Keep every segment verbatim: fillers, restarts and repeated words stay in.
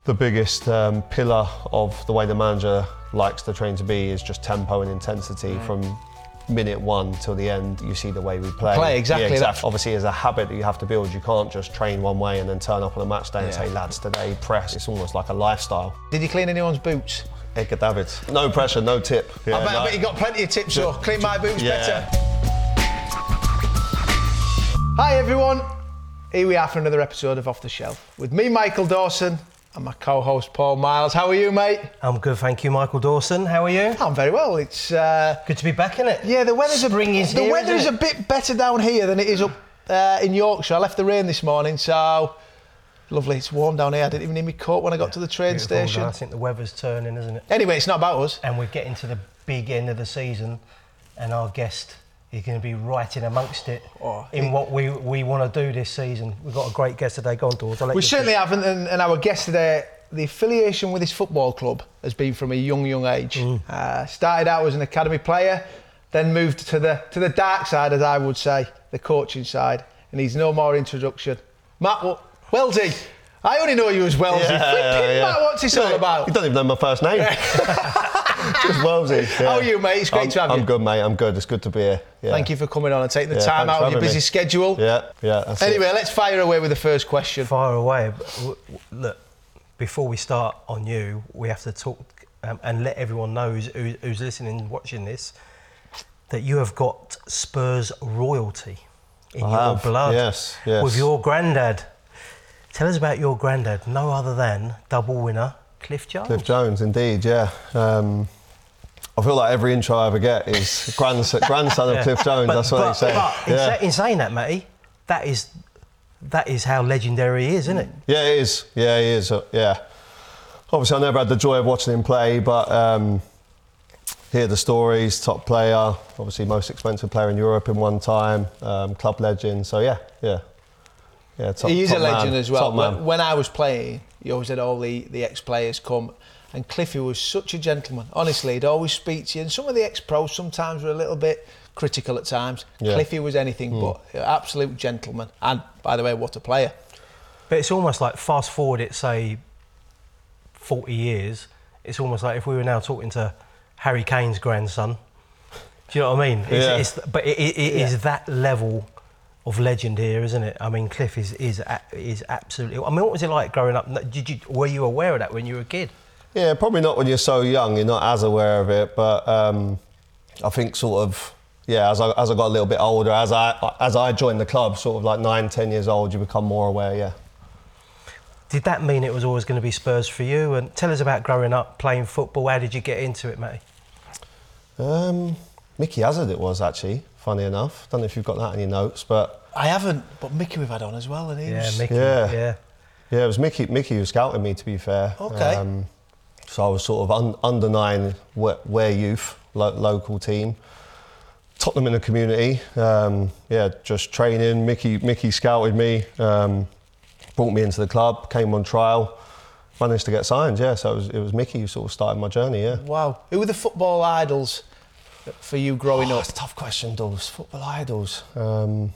The biggest um, pillar of the way the manager likes the train to be is just tempo and intensity right. from minute one till the end. You see the way we play. Play, exactly. Yeah, exactly. Obviously, as a habit that you have to build, you can't just train one way and then turn up on a match day and Yeah. say, lads, today press. It's almost like a lifestyle. Did you clean anyone's boots? Edgar Davids. No pressure, no tip. Yeah, I, bet, no. I bet you got plenty of tips, so clean my boots Yeah. better. Hi everyone, here we are for another episode of Off the Shelf with me, Michael Dawson, and my co-host Paul Miles. How are you, mate? I'm good, thank you, Michael Dawson. How are you? I'm very well. It's uh, Good to be back, in it? yeah, the weather's Spring a, is the here, weather is isn't a it? bit better down here than it is up uh, in Yorkshire. I left the rain this morning, so lovely. It's warm down here. I didn't even need my coat when I got to the train Beautiful, station. I think the weather's turning, isn't it? Anyway, it's not about us. And we're getting to the big end of the season, and our guest is going to be right in amongst it Oh, in he- what we we want to do this season. We've got a great guest today. Go on, Dawes. I'll let We you certainly speak. haven't, and, and our guest today, the affiliation with his football club has been from a young, young age. Mm. Uh, started out as an academy player, then moved to the to the dark side, as I would say, the coaching side, and he's no more introduction. Matt Wel- Welty. I only know you as Welty. Yeah, Flipping yeah, yeah. Matt, what's this all about? You don't even know my first name. Just Wellesley. Yeah. How are you, mate? It's great I'm, to have I'm you. good, mate. I'm good. It's good to be here. Yeah. Thank you for coming on and taking the Yeah, time thanks out for of your having busy me. schedule. Yeah, yeah. That's Anyway, it. let's fire away with the first question. Fire away. But, w- w- look, before we start on you, we have to talk um, and let everyone know who's, who- who's listening and watching this that you have got Spurs royalty in I your have, blood. yes, yes. With your granddad. Tell us about your granddad. No other than double winner Cliff Jones. Cliff Jones, indeed, yeah. Um, I feel like every intro I ever get is grandson, grandson of Yeah. Cliff Jones. But, That's what but, they say. But in, yeah. sa- in saying that, Matty, that is that is how legendary he is, isn't it? yeah, it is. Yeah, he is. Uh, yeah. Obviously, I never had the joy of watching him play, but um, hear the stories. Top player, obviously most expensive player in Europe in one time. Um, club legend. So yeah, yeah, yeah. Top, He is top a legend man, as well. top man. When, when I was playing, you always had all the, the ex-players come, and Cliffy was such a gentleman. Honestly, he'd always speak to you, and some of the ex-pros sometimes were a little bit critical at times. Yeah. Cliffy was anything but an absolute gentleman. And, by the way, what a player. But it's almost like fast forward it, say, forty years. It's almost like if we were now talking to Harry Kane's grandson. Do you know what I mean? It's, Yeah. it's, but it, it, it Yeah. is that level of legend here, isn't it? I mean, Cliff is is a- is absolutely. I mean, what was it like growing up? Did you were you aware of that when you were a kid? Yeah, probably not when you're so young. You're not as aware of it, but um, I think sort of yeah. As I as I got a little bit older, as I as I joined the club, sort of like nine, ten years old, you become more aware. Yeah. Did that mean it was always going to be Spurs for you? And tell us about growing up playing football. How did you get into it, Matty? Um, Mickey Hazard, it was actually. Funny enough, don't know if you've got that in your notes, but I haven't, but Mickey we've had on as well, and he Yeah, was... Mickey. Yeah. yeah. yeah, it was Mickey. Mickey who scouted me, to be fair. Okay. Um, so I was sort of un, under nine, Ware youth, lo- local team. Tottenham in the community. Um, yeah, just training. Mickey Mickey scouted me, um, brought me into the club, came on trial, managed to get signed. Yeah, so it was, it was Mickey who sort of started my journey. Yeah. Wow. Who were the football idols for you growing Oh, up? that's a tough question, Dawes. Football idols. Um,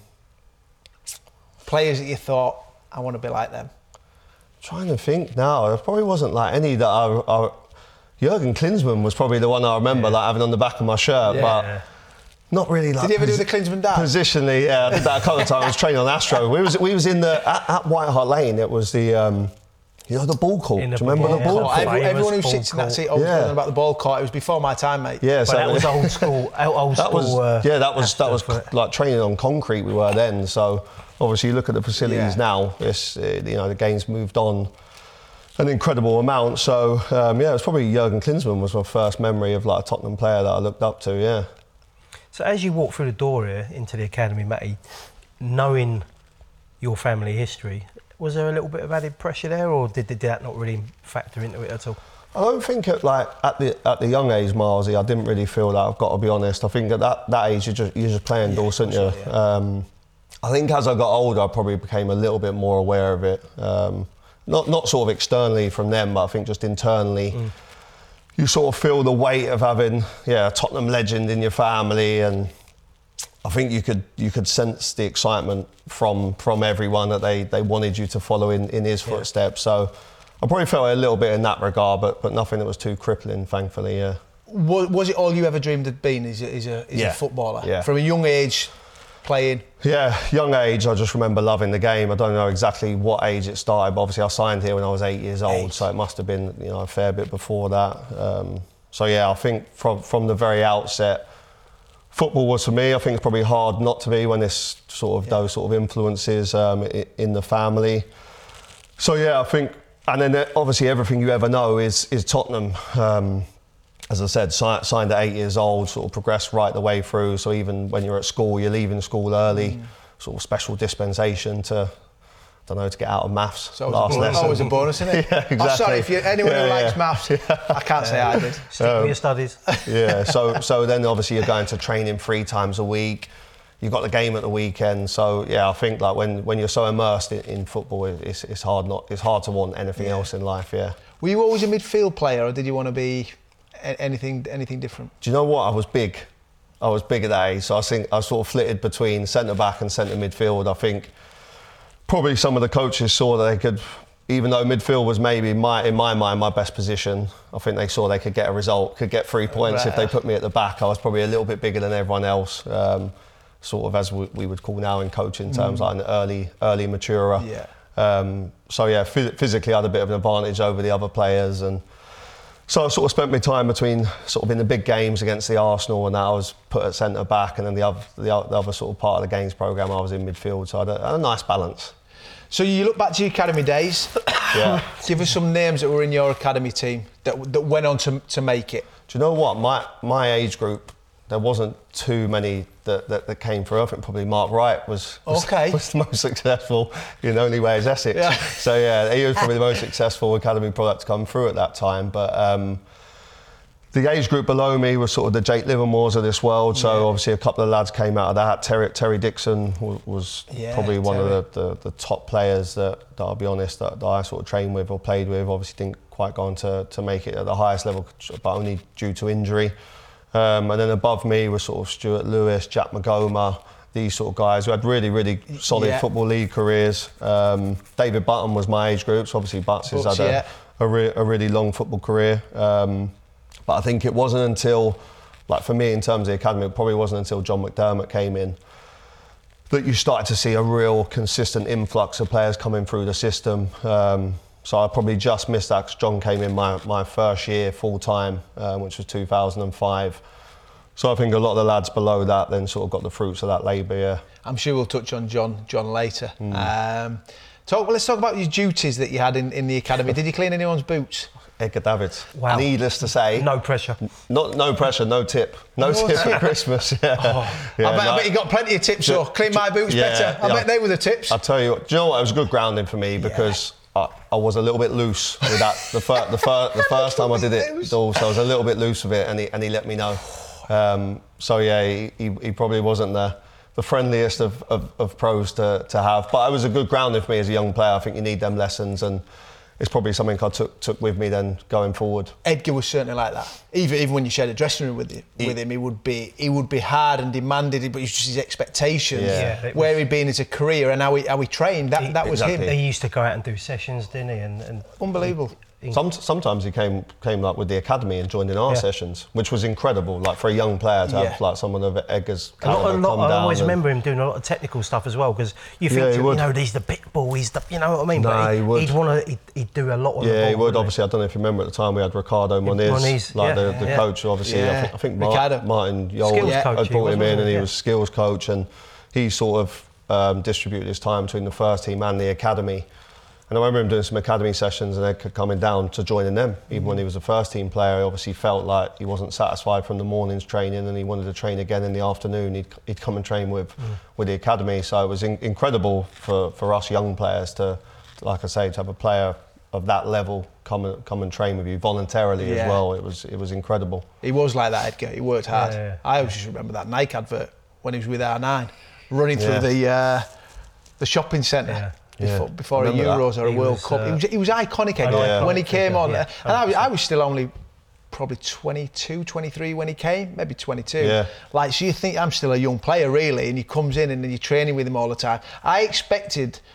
Players that you thought, I want to be like them. trying to think now. There probably wasn't like any that I. I Jurgen Klinsmann was probably the one I remember, Yeah. like having on the back of my shirt, Yeah. but not really like. Did you ever do posi- the Klinsmann dance? Positionally, yeah, I did that a couple of times. I was training on Astro. We was we was in the at, at White Hart Lane. It was the um, you know the ball court. In Do the you remember ball- the yeah. ball Oh, court? every, Famous everyone who ball sits in that court. seat always Yeah. knows about the ball court. It was before my time, mate. Yeah, But so that was old school. Old that school. was uh, yeah, that was that was Aston, but- like training on concrete. We were then. So obviously, you look at the facilities Yeah. now. It's uh, you know the game's moved on an incredible amount. So um, yeah, it was probably Jurgen Klinsmann was my first memory of like a Tottenham player that I looked up to. Yeah. So as you walk through the door here into the academy, Matty, knowing your family history, was there a little bit of added pressure there, or did, did that not really factor into it at all? I don't think at like at the at the young age, Marzi, I didn't really feel that. I've got to be honest. I think at that, that age, you're just you're just playing Yeah, Dorset, sure, you? yeah. Um, I think as I got older, I probably became a little bit more aware of it. Um, not not sort of externally from them, but I think just internally. Mm. You sort of feel the weight of having yeah a Tottenham legend in your family, and I think you could you could sense the excitement from from everyone that they, they wanted you to follow in, in his Yeah. footsteps. So I probably felt a little bit in that regard, but but nothing that was too crippling, thankfully. Yeah. Was, was it all you ever dreamed of being? Is a, is a, is Yeah. a footballer Yeah. from a young age, playing? Yeah, young age, I just remember loving the game. I don't know exactly what age it started, but obviously I signed here when I was eight years old, Eight. so it must have been, you know, a fair bit before that. Um, so yeah, I think from from the very outset, football was for me. I think it's probably hard not to be when there's sort of Yeah. those sort of influences um, i- in the family. So yeah, I think, and then obviously everything you ever know is is Tottenham. Um, as I said, si- signed at eight years old, sort of progressed right the way through. So even when you're at school, you're leaving school early, Mm. sort of special dispensation to, I don't know, to get out of maths. So last always, a, lesson. always a bonus, isn't it? Yeah, Oh, sorry, exactly. if you anyone Yeah, who yeah. likes maths, I can't say I did. Stick with your studies. Yeah, so so then obviously you're going to training three times a week. You've got the game at the weekend. So yeah, I think like when, when you're so immersed in, in football, it's it's hard not it's hard to want anything Yeah. else in life. Yeah. Were you always a midfield player, or did you want to be a- anything anything different? Do you know what? I was big. I was big at that age, so I think I sort of flitted between centre back and centre midfield. I think probably some of the coaches saw that they could, even though midfield was maybe my in my mind my best position, I think they saw they could get a result, could get three points if they Right. put me at the back. I was probably a little bit bigger than everyone else, um, sort of as we, we would call now in coaching terms, like an early early maturer. Yeah. Um, so yeah, phys- physically I had a bit of an advantage over the other players, and so I sort of spent my time between sort of in the big games against the Arsenal, and that I was put at centre back, and then the other the, o- the other sort of part of the games programme I was in midfield. So I had a, I had a nice balance. So you look back to your academy days. Yeah. Give us some names that were in your academy team that that went on to to make it. Do you know what? My my age group, there wasn't too many that, that, that came through. I think probably Mark Wright was, was, Okay. was the most successful in Only Way is Essex. Yeah. So yeah, he was probably the most successful academy product to come through at that time. But um, the age group below me was sort of the Jake Livermores of this world. So Yeah. obviously a couple of lads came out of that. Terry, Terry Dixon was, was Yeah, probably one Terry. of the, the, the top players that, that I'll be honest, that, that I sort of trained with or played with. Obviously didn't quite go on to, to make it at the highest level, but only due to injury. Um, and then above me was sort of Stuart Lewis, Jack Magoma, these sort of guys who had really, really solid Yeah. Football League careers. Um, David Button was my age group, so obviously Butts has Butts, had a, yeah. a, re- a really long football career. Um, but I think it wasn't until, like for me in terms of the academy, it probably wasn't until John McDermott came in that you started to see a real consistent influx of players coming through the system. Um, so I probably just missed that because John came in my, my first year full time, um, which was two thousand five. So I think a lot of the lads below that then sort of got the fruits of that labour, yeah. I'm sure we'll touch on John John later. Um, talk. Well, let's talk about your duties that you had in, in the academy. Did you clean anyone's boots? Edgar Davids. Wow. Needless to say. No pressure. Not, no pressure, no tip. No, No tip tip. at Christmas, yeah. Yeah, I, bet, no- I bet you got plenty of tips. So Ju- clean my boots yeah, better. I yeah. bet they were the tips. I'll tell you what, do you know what? It was good grounding for me because I, I was a little bit loose with that. The, fir- the, fir- the first time I did it, so I was a little bit loose with it, and he, and he let me know. Um, so yeah, he, he, he probably wasn't the, the friendliest of, of, of pros to, to have, but it was a good grounding for me as a young player. I think you need them lessons, and it's probably something I took took with me then going forward. Edgar was certainly like that. Even even when you shared a dressing room with you, He- with him, he would be he would be hard and demanded, but it was just his expectations, Yeah. Yeah, it where was- he'd been as a career and how he how he trained. That He- that was exactly. him. He used to go out and do sessions, didn't he? And, and Unbelievable. he- Some, sometimes he came came like with the academy and joined in our Yeah. sessions, which was incredible. Like for a young player to Yeah. have like someone of Edgar's A lot, a calibre lot, come I down. always and- remember him doing a lot of technical stuff as well, because you think, Yeah, he you would. know, he's the big ball, he's the, you know what I mean? Nah, but he would. He'd want to, he'd, he'd do a lot on the ball. Yeah, he would. wouldn't Obviously, I don't know if you remember at the time we had Ricardo Moniz, Moniz, like yeah, the, the yeah. coach. Obviously, Yeah. I think, I think Mar- Ricardo. Martin Yole Skills had coach he brought was, him in, wasn't and he? he Yeah. was skills coach, and he sort of um, distributed his time between the first team and the academy. And I remember him doing some academy sessions and Edgar coming down to joining them. Even when he was a first team player, he obviously felt like he wasn't satisfied from the morning's training and he wanted to train again in the afternoon. He'd, he'd come and train with, Mm. with the academy. So it was in, incredible for, for us young players to, like I say, to have a player of that level come and, come and train with you voluntarily Yeah. as well. It was, it was incredible. He was like that, Edgar. He worked hard. Yeah, yeah. I always just remember that Nike advert when he was with R nine, running Yeah. through the uh, the shopping centre. Yeah. Before, Yeah. before a Remember that. Euros or a He World was, Cup, uh, he, was, he was iconic Edgar, Yeah. when he came on. Yeah, and I, was- I was still only probably twenty-two, twenty-three when he came, maybe twenty-two. Yeah. Like, so you think I'm still a young player, really, and he comes in and then you're training with him all the time. I expected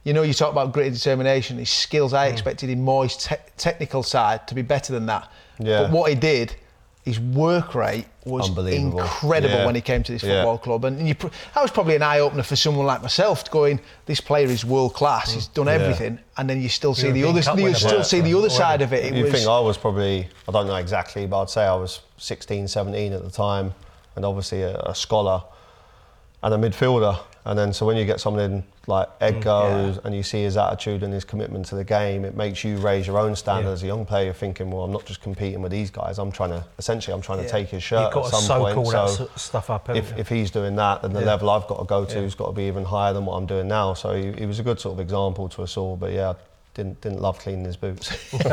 you know, you talk about grit and determination. His skills, I expected him more his te- technical side to be better than that. Yeah. But what he did, his work rate was Unbelievable. incredible Yeah. when he came to this Yeah. football club. And you, pr- that was probably an eye-opener for someone like myself, going, this player is world-class, he's done everything, and then you still see the European other, Cup you winner, still yeah. see the other side of it. It You was, think I was probably, I don't know exactly, but I'd say I was sixteen, seventeen at the time, and obviously a, a scholar and a midfielder. And then so when you get someone like Ed goes yeah. and you see his attitude and his commitment to the game, it makes you raise your own standard Yeah. as a young player. You're thinking, well, I'm not just competing with these guys. I'm trying to, essentially, I'm trying Yeah. to take his shirt You've got at to some soak point. all that So sort of stuff up, haven't if, you? if he's doing that, then the Yeah. level I've got to go to Yeah. has got to be even higher than what I'm doing now. So he, he was a good sort of example to us all. But yeah, I didn't didn't love cleaning his boots.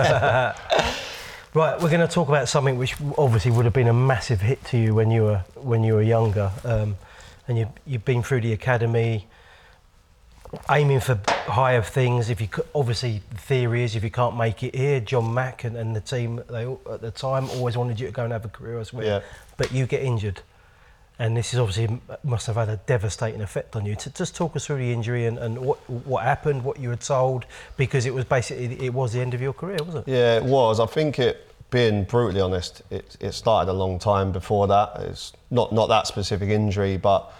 Right, we're going to talk about something which obviously would have been a massive hit to you when you were when you were younger, um, and you you've been through the academy, aiming for higher things. If you could, obviously the theory is if you can't make it here, John Mack and, and the team they all, at the time always wanted you to go and have a career elsewhere. Yeah. But you get injured, and this is obviously must have had a devastating effect on you. To just talk us through the injury and, and what what happened, what you were told, because it was basically it was the end of your career, wasn't it? Yeah, it was. I think it, being brutally honest, it, it started a long time before that. It's not, not that specific injury, but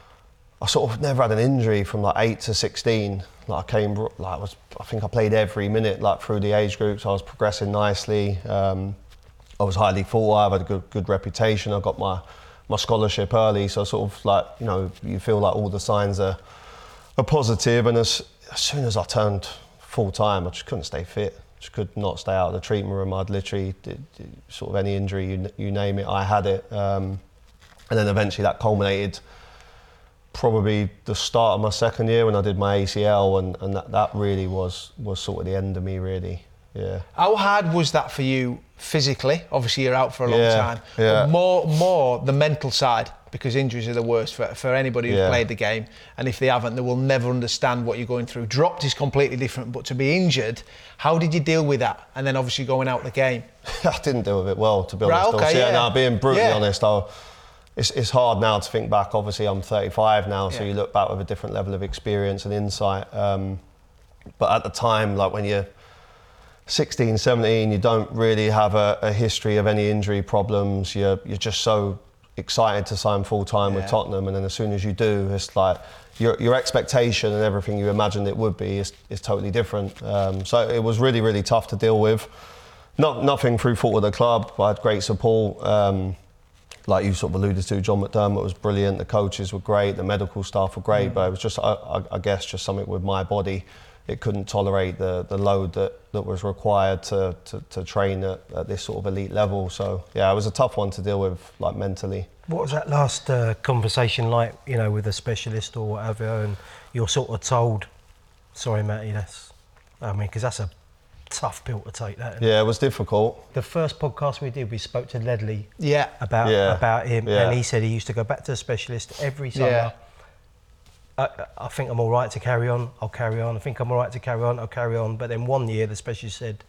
I sort of never had an injury from like eight to sixteen. Like I came, like I was, I think I played every minute like through the age groups. I was progressing nicely. Um, I was highly thought of. I had a good, good reputation. I got my, my scholarship early, so sort of like, you know, you feel like all the signs are, are positive. And as, as soon as I turned full time, I just couldn't stay fit. Just could not stay out of the treatment room. I'd literally, did, did sort of any injury, you, you name it, I had it. Um, and then eventually that culminated probably the start of my second year when I did my A C L, and, and that, that really was, was sort of the end of me, really. Yeah. How hard was that for you physically? Obviously, you're out for a long Yeah, time. yeah. But more, more the mental side, because injuries are the worst for, for anybody who's Yeah. played the game. And if they haven't, they will never understand what you're going through. Dropped is completely different, but to be injured, how did you deal with that? And then obviously going out the game. I didn't deal with it well, to be Right, honest. okay, yeah, yeah. no, being brutally Yeah. honest, I, it's, it's hard now to think back. Obviously, I'm thirty-five now, so Yeah. you look back with a different level of experience and insight. Um, but at the time, like when you're sixteen, seventeen, you don't really have a, a history of any injury problems. You're, you're just so excited to sign full-time with Yeah. Tottenham, and then as soon as you do, it's like your, your expectation and everything you imagined it would be is, is totally different. Um, so it was really, really tough to deal with. Not, nothing through fault of the club. I had great support. Um, like you sort of alluded to, John McDermott was brilliant. The coaches were great. The medical staff were great. Mm. But it was just, I, I, I guess, just something with my body. It couldn't tolerate the, the load that, that was required to, to, to train at, at this sort of elite level. So, yeah, it was a tough one to deal with, like, mentally. What was that last uh, conversation like, you know, with a specialist or whatever, and you're sort of told, sorry, Matty, that's, I mean, because that's a tough pill to take, that. Isn't it? Yeah, it was difficult. The first podcast we did, we spoke to Ledley Yeah. about Yeah. about him, Yeah. and he said he used to go back to a specialist every summer. Yeah. I, I think I'm all right to carry on, I'll carry on. I think I'm all right to carry on, I'll carry on. But then one year, the specialist said,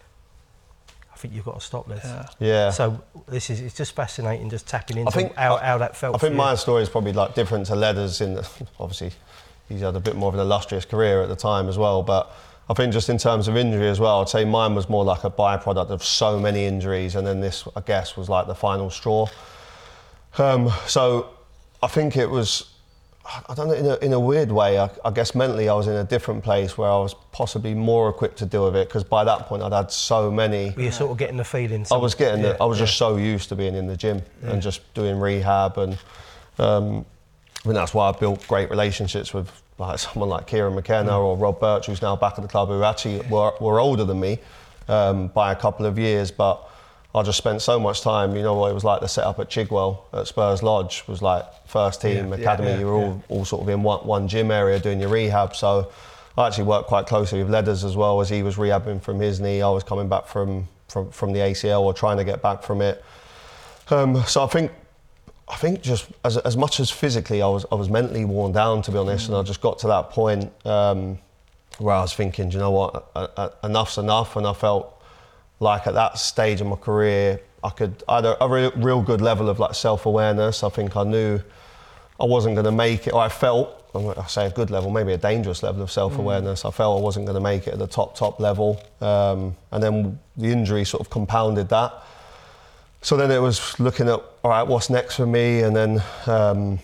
I think you've got to stop this. Yeah. Yeah. So this is, it's just fascinating, just tapping into think- how, I- how that felt I think for my you. story is probably like different to Leather's in that obviously he's had a bit more of an illustrious career at the time as well. But I think just in terms of injury as well, I'd say mine was more like a byproduct of so many injuries, and then this, I guess, was like the final straw. Um, so I think it was, I don't know, in a, in a weird way, I, I guess mentally I was in a different place where I was possibly more equipped to deal with it, because by that point I'd had so many. Were you sort of getting the feeling? I was getting, yeah, the, I was yeah. just so used to being in the gym and just doing rehab, and um, I think that's why I built great relationships with like someone like Kieran McKenna Mm. or Rob Birch, who's now back at the club, who actually were, were older than me um, by a couple of years, but I just spent so much time. You know what it was like to set up at Chigwell at Spurs Lodge was like first team Yeah, academy. yeah, you were all, all sort of in one, one gym area doing your rehab. So I actually worked quite closely with Ledders as well, as he was rehabbing from his knee. I was coming back from from, from the A C L or trying to get back from it. Um, so I think I think just as as much as physically, I was I was mentally worn down, to be honest, mm. and I just got to that point um, where I was thinking, do you know what, uh, uh, enough's enough, and I felt like at that stage of my career, I could I had a, a real, real good level of like self-awareness. I think I knew I wasn't going to make it, or I felt I say a good level, maybe a dangerous level of self-awareness. Mm. I felt I wasn't going to make it at the top, top level. Um, and then the injury sort of compounded that. So then it was looking at, all right, what's next for me? And then um,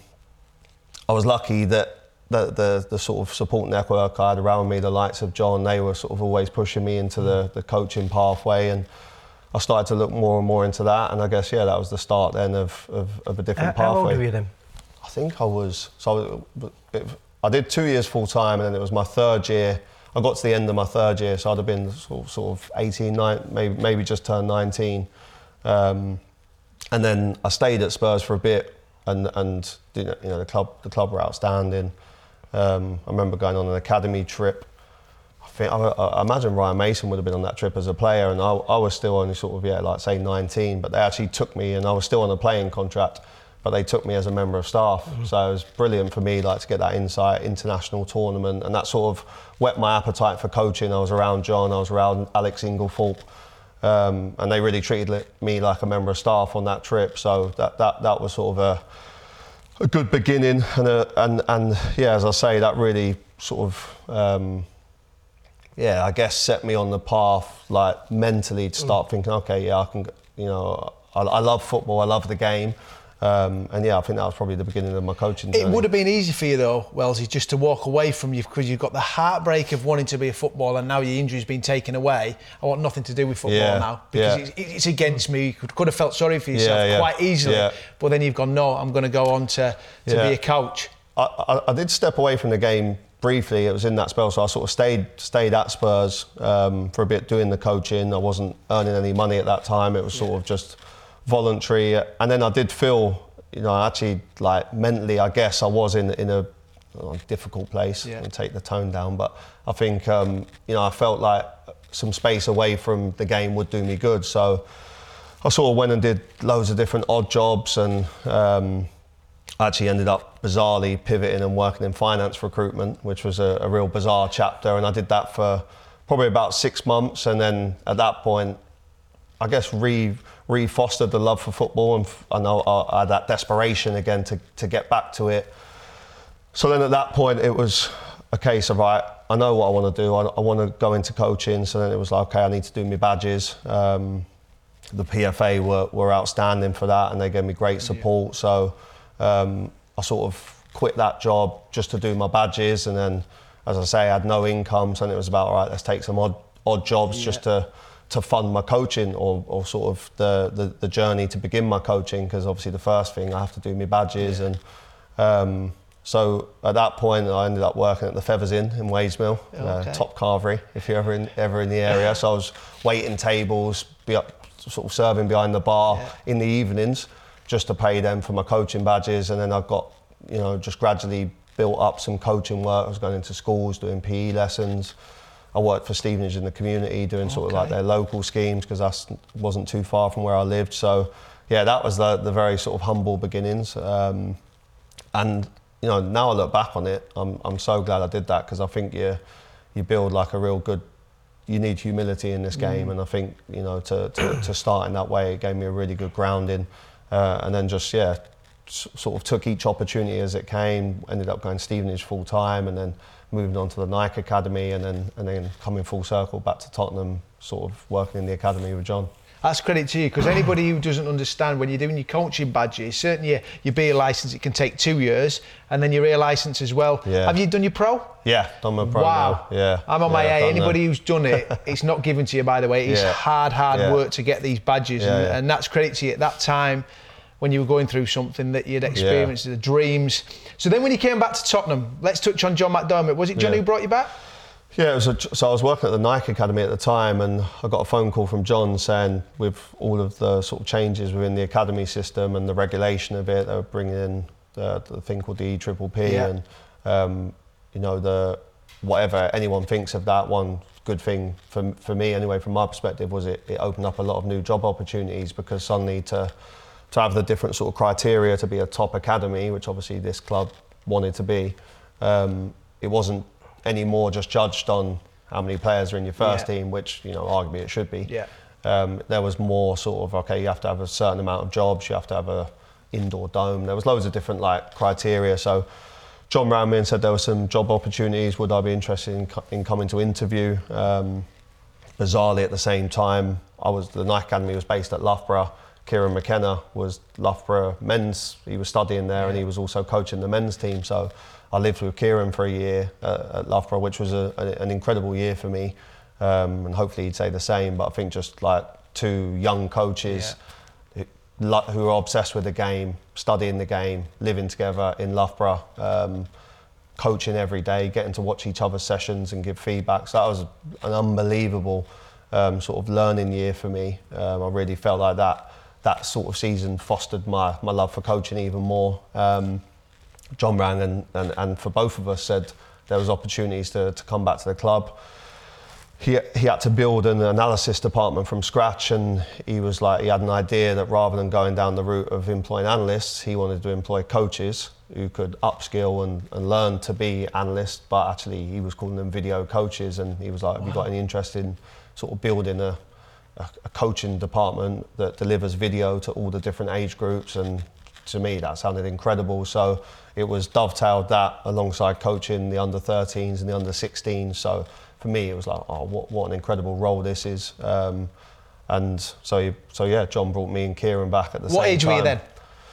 I was lucky that the, the, the sort of support network I had around me, the likes of John, they were sort of always pushing me into the, the coaching pathway. And I started to look more and more into that. And I guess, yeah, that was the start then of, of, of a different how, pathway. How old were you then? I think I was, so I, I did two years full time, and then it was my third year. I got to the end of my third year, so I'd have been sort of, sort of eighteen, nine, maybe, maybe just turned nineteen. Um, and then I stayed at Spurs for a bit, and, and you know, the club, the club were outstanding. Um, I remember going on an academy trip. I think I, I imagine Ryan Mason would have been on that trip as a player, and I, I was still only sort of yeah, like say nineteen. But they actually took me, and I was still on a playing contract. But they took me as a member of staff, mm-hmm. so it was brilliant for me, like to get that insight, international tournament, and that sort of whet my appetite for coaching. I was around John, I was around Alex Inglethorpe, um, and they really treated me like a member of staff on that trip. So that that that was sort of a a good beginning, and a, and and yeah, as I say, that really sort of um, yeah, I guess set me on the path, like mentally, to start mm. thinking, okay, yeah, I can, you know, I, I love football, I love the game. Um, and yeah, I think that was probably the beginning of my coaching journey. It would have been easy for you though, Wellesley, just to walk away from you, because you've got the heartbreak of wanting to be a footballer, and now your injury's been taken away. I want nothing to do with football yeah, now, because yeah. it's, it's against me. You could, could have felt sorry for yourself yeah, yeah, quite easily, yeah. but then you've gone, no, I'm going to go on to, to yeah. be a coach. I, I, I did step away from the game briefly. It was in that spell, so I sort of stayed stayed at Spurs um, for a bit doing the coaching. I wasn't earning any money at that time. It was sort yeah. of just voluntary, and then I did feel, you know, actually, like mentally, I guess I was in in a, a difficult place. Yeah. And take the tone down, but I think um, you know, I felt like some space away from the game would do me good. So I sort of went and did loads of different odd jobs, and um, I actually ended up bizarrely pivoting and working in finance recruitment, which was a, a real bizarre chapter. And I did that for probably about six months, and then at that point, I guess re re-fostered the love for football, and I know I, I had that desperation again to, to get back to it. So then at that point it was a case of, right, I know what I want to do, I, I want to go into coaching. So then it was like, okay, I need to do my badges. Um, the P F A were, were outstanding for that, and they gave me great support. Yeah. So um, I sort of quit that job just to do my badges, and then, as I say, I had no income, so then it was about, all right, let's take some odd odd jobs yeah. just to to fund my coaching, or, or sort of the, the, the journey to begin my coaching, because obviously the first thing, I have to do my badges. Yeah. And um, so at that point I ended up working at the Feathers Inn in Wadesmill, oh, okay. uh, top carvery, if you're ever in, ever in the area. So I was waiting tables, be up, sort of serving behind the bar yeah. in the evenings, just to pay them for my coaching badges. And then I got, you know, just gradually built up some coaching work. I was going into schools, doing P E lessons. I worked for Stevenage in the community, doing okay. sort of like their local schemes, because that wasn't too far from where I lived. So yeah, that was the, the very sort of humble beginnings. Um, and you know, now I look back on it, I'm I'm so glad I did that, because I think you you build like a real good, you need humility in this game. Mm. And I think, you know, to, to, to start in that way, it gave me a really good grounding. Uh, and then just, yeah, s- sort of took each opportunity as it came, ended up going Stevenage full time, and then moving on to the Nike Academy, and then and then coming full circle back to Tottenham, sort of working in the academy with John. That's credit to you, because anybody who doesn't understand, when you're doing your coaching badges, certainly your, your B A licence, it can take two years, and then your A licence as well. Yeah. Have you done your pro? Yeah, done my pro wow. now. Yeah. I'm on yeah, my A. Anybody that. who's done it, it's not given to you, by the way. It's yeah. hard, hard yeah. work to get these badges, yeah, and, yeah. and that's credit to you at that time, when you were going through something that you'd experienced, yeah. the dreams. So then when you came back to Tottenham, let's touch on John McDermott. Was it John yeah. who brought you back? Yeah, it was a, so I was working at the Nike Academy at the time, and I got a phone call from John saying, with all of the sort of changes within the academy system and the regulation of it, they were bringing in the, the thing called the E P P P, yeah. and um, you know, the whatever anyone thinks of that, one good thing for for me anyway, from my perspective, was it, it opened up a lot of new job opportunities, because suddenly to to have the different sort of criteria to be a top academy, which obviously this club wanted to be, um, it wasn't anymore just judged on how many players are in your first yeah. team, which, you know, arguably it should be. Yeah. Um, there was more sort of, okay, you have to have a certain amount of jobs, you have to have a indoor dome. There was loads of different like criteria. So John rang me and said there were some job opportunities. Would I be interested in, co- in coming to interview? Um, bizarrely, at the same time, I was the Nike Academy was based at Loughborough. Kieran McKenna was Loughborough men's. He was studying there, yeah. and he was also coaching the men's team. So I lived with Kieran for a year uh, at Loughborough, which was a, a, an incredible year for me. Um, and hopefully he'd say the same. But I think just like two young coaches Yeah. who, who are obsessed with the game, studying the game, living together in Loughborough, um, coaching every day, getting to watch each other's sessions and give feedback. So that was an unbelievable um, sort of learning year for me. Um, I really felt like that that sort of season fostered my, my love for coaching even more. Um, John rang and, and, and for both of us said there was opportunities to, to come back to the club. He, he had to build an analysis department from scratch, and he was like, he had an idea that rather than going down the route of employing analysts, he wanted to employ coaches who could upskill and, and learn to be analysts, but actually he was calling them video coaches, and he was like, have you got any interest in sort of building a, a, a coaching department that delivers video to all the different age groups? And to me that sounded incredible. So it was dovetailed that alongside coaching the under thirteens and the under sixteens. So for me, it was like, oh, what, what an incredible role this is. Um, and so, so yeah, John brought me and Kieran back at the same time. What age were you then?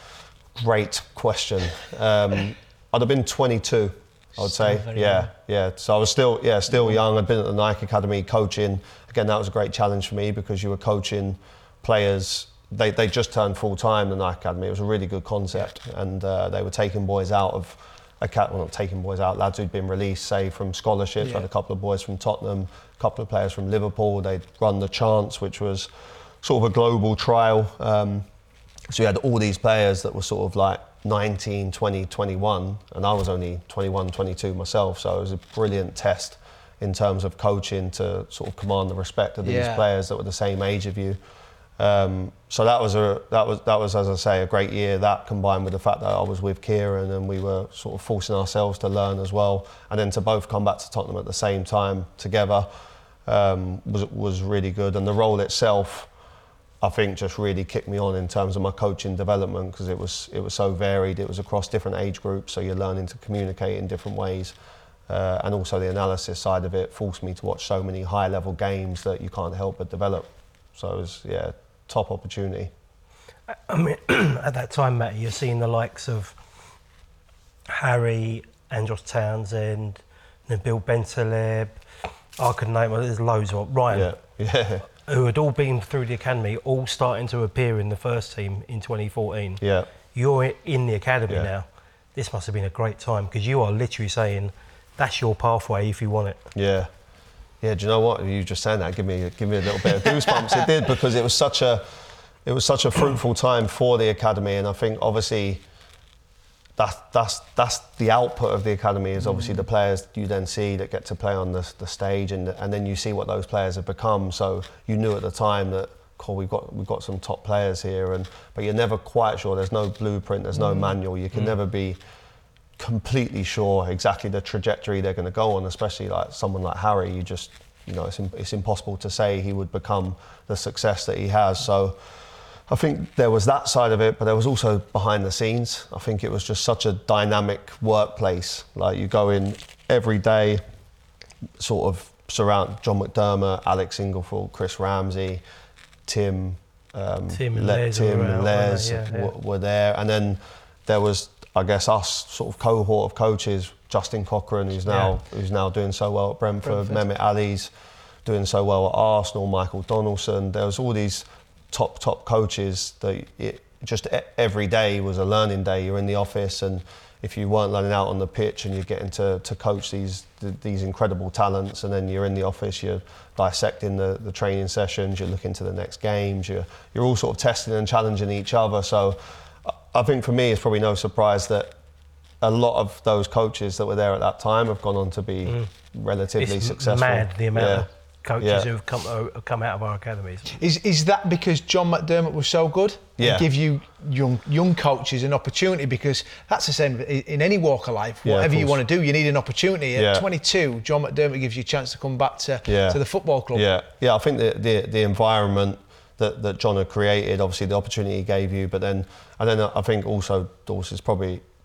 Great question. Um, I'd have been twenty-two, I would say. Still very Yeah, young. yeah. So I was still, yeah, still young. I'd been at the Nike Academy coaching. Again, that was a great challenge for me because you were coaching players. They they just turned full time, the Nike Academy. It was a really good concept, and uh, they were taking boys out of. Well, not taking boys out, lads who'd been released, say, from scholarships. Yeah. Had a couple of boys from Tottenham, a couple of players from Liverpool. They'd run the Chance, which was sort of a global trial. Um, so you had all these players that were sort of like nineteen, twenty, twenty-one, and I was only twenty-one, twenty-two myself. So it was a brilliant test in terms of coaching to sort of command the respect of these Yeah. players that were the same age of you. Um, so that was a that was that was as I say a great year. That combined with the fact that I was with Kieran and we were sort of forcing ourselves to learn as well, and then to both come back to Tottenham at the same time together um, was was really good. And the role itself, I think, just really kicked me on in terms of my coaching development because it was it was so varied. It was across different age groups, so you're learning to communicate in different ways. Uh, and also the analysis side of it forced me to watch so many high level games that you can't help but develop. So it was, yeah, top opportunity. I mean, at that time, Matt, you're seeing the likes of Harry, Andros Townsend, Nabil Bentaleb, I could name, well, there's loads of Ryan, Yeah, yeah, who had all been through the academy, all starting to appear in the first team in twenty fourteen. yeah. You're in the academy Yeah. now. This must have been a great time because you are literally saying that's your pathway if you want it. Yeah, yeah. Do you know what? You just saying that give me give me a little bit of goosebumps. It did because it was such a it was such a fruitful time for the academy, and I think obviously that that's that's the output of the academy is obviously the players you then see that get to play on the the stage, and and then you see what those players have become. So you knew at the time that, cool, we've got we've got some top players here, and but you're never quite sure. There's no blueprint. There's no manual. You can Mm. never be completely sure exactly the trajectory they're going to go on, especially like someone like Harry. You just, you know, it's, it's impossible to say he would become the success that he has. So I think there was that side of it, but there was also behind the scenes. I think it was just such a dynamic workplace. Like you go in every day, sort of surround John McDermott, Alex Inglethorpe, Chris Ramsey, Tim, um, Tim and Le- Les Tim were and out, Les weren't they? Yeah, yeah. were, were there, and then there was, I guess, us sort of cohort of coaches. Justin Cochran, who's now who's now doing so well at Brentford. Brentford. Mehmet Ali's doing so well at Arsenal. Michael Donaldson. There was all these top top coaches that it, just e- every day was a learning day. You're in the office, and if you weren't learning out on the pitch, and you're getting to, to coach these th- these incredible talents, and then you're in the office, you're dissecting the, the training sessions, you're looking to the next games, you're you're all sort of testing and challenging each other. So I think for me, it's probably no surprise that a lot of those coaches that were there at that time have gone on to be Mm. relatively It's successful. mad the amount Yeah. of coaches Yeah. who have come, who have come out of our academies. Is is that because John McDermott was so good? Yeah. And give you young young coaches an opportunity, because that's the same i- in any walk of life. Yeah, of Whatever you course. want to do, you need an opportunity. At Yeah. twenty-two, John McDermott gives you a chance to come back to, Yeah. to the football club. Yeah, yeah. I think the the, the environment that, that John had created, obviously the opportunity he gave you, but then and then I think also Dawes is probably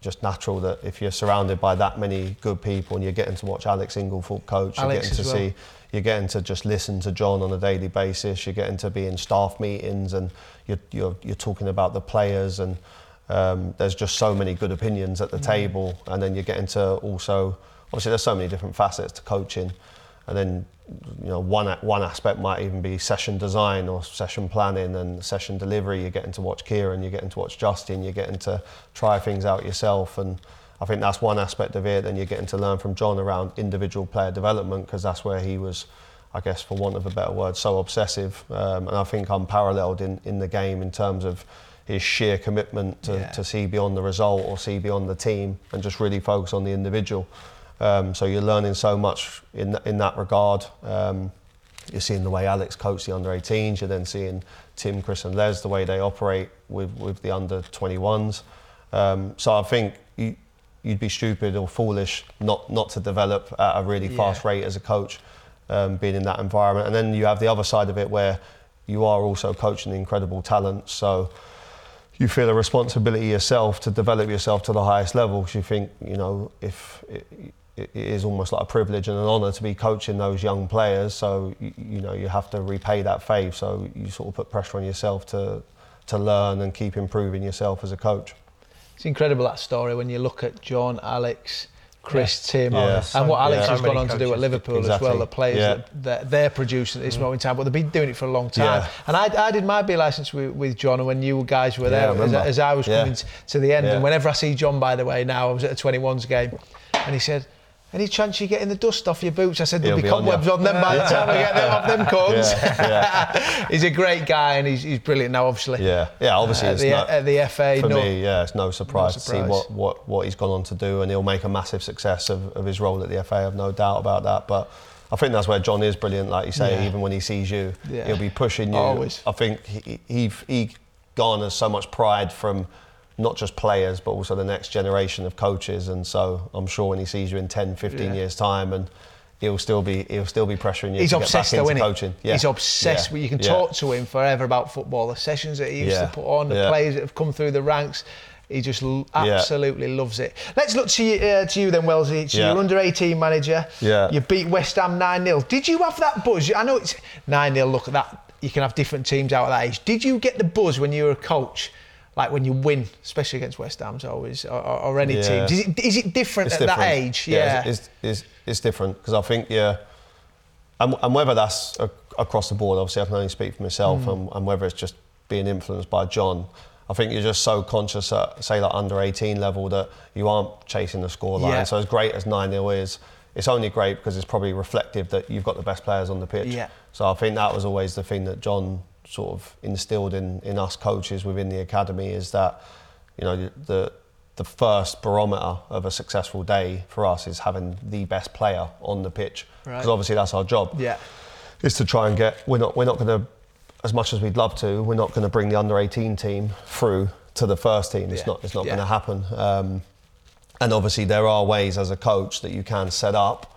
just natural that if you're surrounded by that many good people and you're getting to watch Alex Inglethorpe coach, you're Alex getting to as well. see, you're getting to just listen to John on a daily basis, you're getting to be in staff meetings and you're you're, you're talking about the players, and um, there's just so many good opinions at the mm. table, and then you're getting to also, obviously there's so many different facets to coaching, and then you know one one aspect might even be session design or session planning and session delivery. You're getting to watch Kieran, you're getting to watch Justin, you're getting to try things out yourself, and I think that's one aspect of it. Then you're getting to learn from John around individual player development, because that's where he was, I guess for want of a better word, so obsessive, um, and I think unparalleled in, in the game in terms of his sheer commitment to, yeah. to see beyond the result or see beyond the team and just really focus on the individual. Um, so you're learning so much in in that regard. Um, you're seeing the way Alex coached the under eighteens. You're then seeing Tim, Chris, and Les, the way they operate with, with the under twenty-ones. Um, so I think you, you'd be stupid or foolish not not to develop at a really fast yeah. rate as a coach, um, being in that environment. And then you have the other side of it where you are also coaching incredible talent. So you feel a responsibility yourself to develop yourself to the highest levels. You think, you know, if it, it is almost like a privilege and an honour to be coaching those young players, so you, you know you have to repay that favour. So you sort of put pressure on yourself to to learn and keep improving yourself as a coach. It's incredible, that story, when you look at John, Alex, Chris, yeah. Tim, Yeah. and so, what Alex yeah. has so gone many on to do coaches. at Liverpool Exactly. as well, the players Yeah. that, that they're producing at this mm. moment in time, but they've been doing it for a long time. Yeah. And I, I did my B licence with, with John, and when you guys were there, Yeah, I as, remember. as I was Yeah. coming t- to the end, Yeah. and whenever I see John, by the way, now I was at a twenty-ones game, and he said, any chance you getting the dust off your boots? I said, there'll He'll be be on cobwebs you. on them by the time we get them off them cones. Yeah, yeah. He's a great guy, and he's, he's brilliant now, obviously. Yeah, yeah. Obviously, Uh, at, it's the, not, at the F A, for no, me, yeah, it's no surprise, no to see surprise. what, what, what he's gone on to do, and he'll make a massive success of, of his role at the F A. I have no doubt about that. But I think that's where John is brilliant. Like you say, Yeah. even when he sees you, Yeah. he'll be pushing you. Always. I think he, he he garners so much pride from not just players, but also the next generation of coaches. And so I'm sure when he sees you in ten, fifteen Yeah. years' time, and he'll still be he'll still be pressuring you He's to obsessed get though, back into isn't coaching. he? Yeah. He's obsessed. Yeah. With, you can Yeah. talk to him forever about football, the sessions that he used Yeah. to put on, the Yeah. players that have come through the ranks. He just l- Yeah. absolutely loves it. Let's look to you, uh, to you then, Wellesley. So Yeah. you're under eighteen manager. Yeah. You beat West Ham nine nil. Did you have that buzz? I know it's nine nil, look at that. You can have different teams out at that age. Did you get the buzz when you were a coach? Like when you win, especially against West Ham, always, or, or any Yeah. teams. Is it, is it different It's at different. that age? Yeah, Yeah. It's, it's, it's, it's different, because I think, yeah, and, and whether that's a, across the board, obviously I can only speak for myself, Mm. and, and whether it's just being influenced by John, I think you're just so conscious at, say, like under eighteen level, that you aren't chasing the scoreline. Yeah. So as great as nine nil is, it's only great because it's probably reflective that you've got the best players on the pitch. Yeah. So I think that was always the thing that John sort of instilled in, in us coaches within the academy, is that, you know, the the first barometer of a successful day for us is having the best player on the pitch, because Right. obviously that's our job. Yeah. Is to try and get. We're not. We're not going to, as much as we'd love to. We're not going to bring the under eighteen team through to the first team. It's Yeah. not. It's not Yeah. going to happen. Um, and obviously there are ways as a coach that you can set up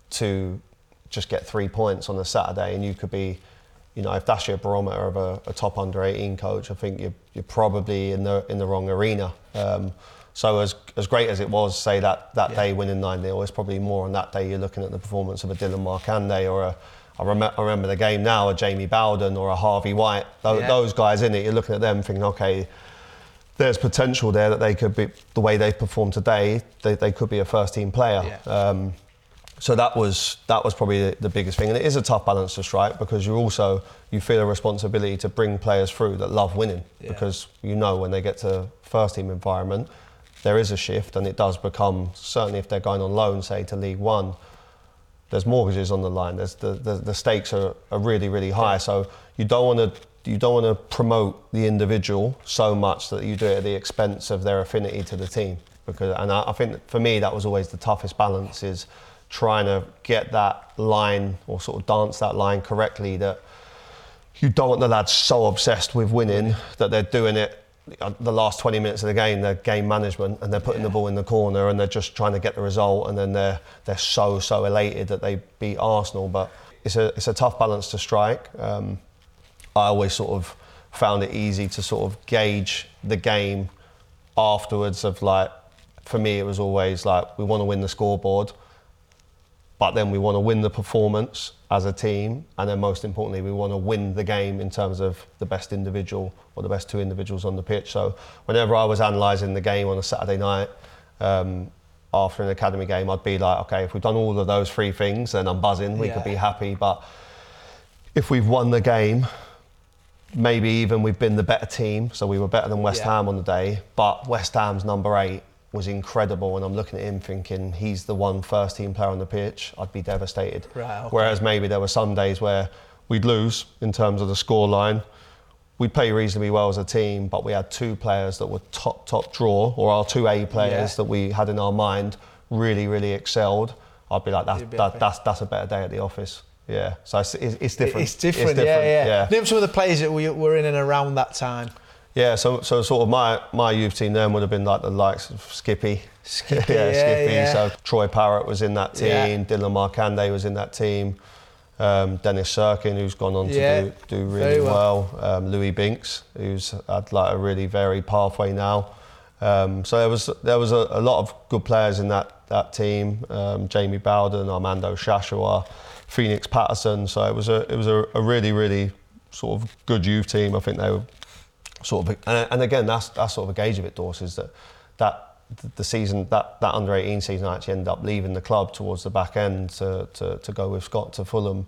to just get three points on a Saturday, and you could be, you know, if that's your barometer of a, a top under eighteen coach, I think you're, you're probably in the in the wrong arena. Um, so as as great as it was, say that that Yeah. day winning nine nil, it's probably more on that day you're looking at the performance of a Dylan Markande or a, I, rem- I remember the game now, a Jamie Bowden or a Harvey White. Those, Yeah. those guys in it, you're looking at them thinking, okay, there's potential there that they could be, the way they've performed today, they, they could be a first team player. Yeah. Um, so that was that was probably the, the biggest thing, and it is a tough balance to strike, because you also you feel a responsibility to bring players through that love winning, Yeah. because you know when they get to first team environment, there is a shift, and it does become, certainly if they're going on loan, say to League One, there's mortgages on the line. There's the, the, the stakes are, are really really high, so you don't want to you don't want to promote the individual so much that you do it at the expense of their affinity to the team, because and I, I think that for me that was always the toughest balance, is trying to get that line or sort of dance that line correctly, that you don't want the lads so obsessed with winning that they're doing it the last twenty minutes of the game, they're game management, and they're putting Yeah. the ball in the corner and they're just trying to get the result, and then they're they're so so elated that they beat Arsenal. But it's a it's a tough balance to strike. Um, I always sort of found it easy to sort of gauge the game afterwards, of like for me, it was always like, we want to win the scoreboard, but then we want to win the performance as a team, and then most importantly, we want to win the game in terms of the best individual or the best two individuals on the pitch. So whenever I was analysing the game on a Saturday night, um, after an academy game, I'd be like, okay, if we've done all of those three things, then I'm buzzing, we Yeah. could be happy. But if we've won the game, maybe even we've been the better team, so we were better than West Yeah. Ham on the day, but West Ham's number eight was incredible, and I'm looking at him thinking he's the one first team player on the pitch, I'd be devastated. Right, okay. Whereas maybe there were some days where we'd lose in terms of the scoreline, we'd play reasonably well as a team, but we had two players that were top, top draw, or our two A players Yeah. that we had in our mind really, really excelled. I'd be like, that's, You'd be that, happy. that's, that's a better day at the office. Yeah, so it's, it's, it's different. It's different, yeah, yeah. Name some of the players that we were in and around that time. Yeah, so so sort of my, my youth team then would have been like the likes of Skippy. Skippy, yeah, yeah, Skippy. yeah. So Troy Parrott was in that team, Yeah. Dylan Markande was in that team, um, Dennis Sirkin, who's gone on Yeah, to do, do really very well, um, Louis Binks, who's had like a really varied pathway now. Um, so there was there was a, a lot of good players in that, that team, um, Jamie Bowden, Armando Shashua, Phoenix Patterson. So it was a it was a, a really, really sort of good youth team. I think they were sort of, and, and again, that's that's sort of a gauge of it, Dorse, is that that the season that that under eighteen season, I actually ended up leaving the club towards the back end to to, to go with Scott to Fulham,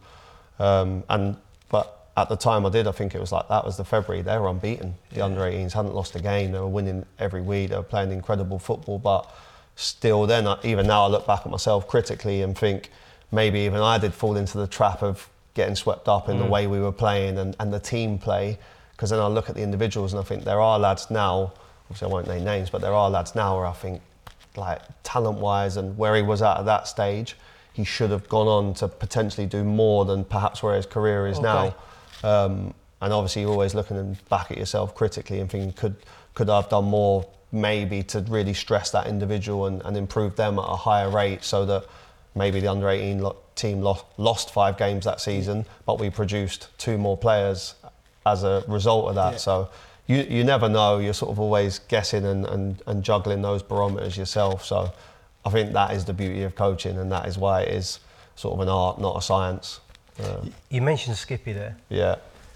um, and but at the time I did, I think it was like that was the February, they were unbeaten. The Yeah. under eighteens hadn't lost a game, they were winning every week, they were playing incredible football, but still then, I, even now I look back at myself critically and think maybe even I did fall into the trap of getting swept up in Mm. the way we were playing and, and the team play. Because then I look at the individuals and I think there are lads now, obviously I won't name names, but there are lads now where I think, like, talent-wise and where he was at at that stage, he should have gone on to potentially do more than perhaps where his career is Okay. now. Um, and obviously you're always looking back at yourself critically and thinking, could could I have done more maybe to really stress that individual and, and improve them at a higher rate so that maybe the under eighteen lo- team lost, lost five games that season, but we produced two more players as a result of that. Yeah. So you you never know, you're sort of always guessing and, and, and juggling those barometers yourself. So I think that is the beauty of coaching, and that is why it is sort of an art, not a science. Uh, You mentioned Skippy there. yeah,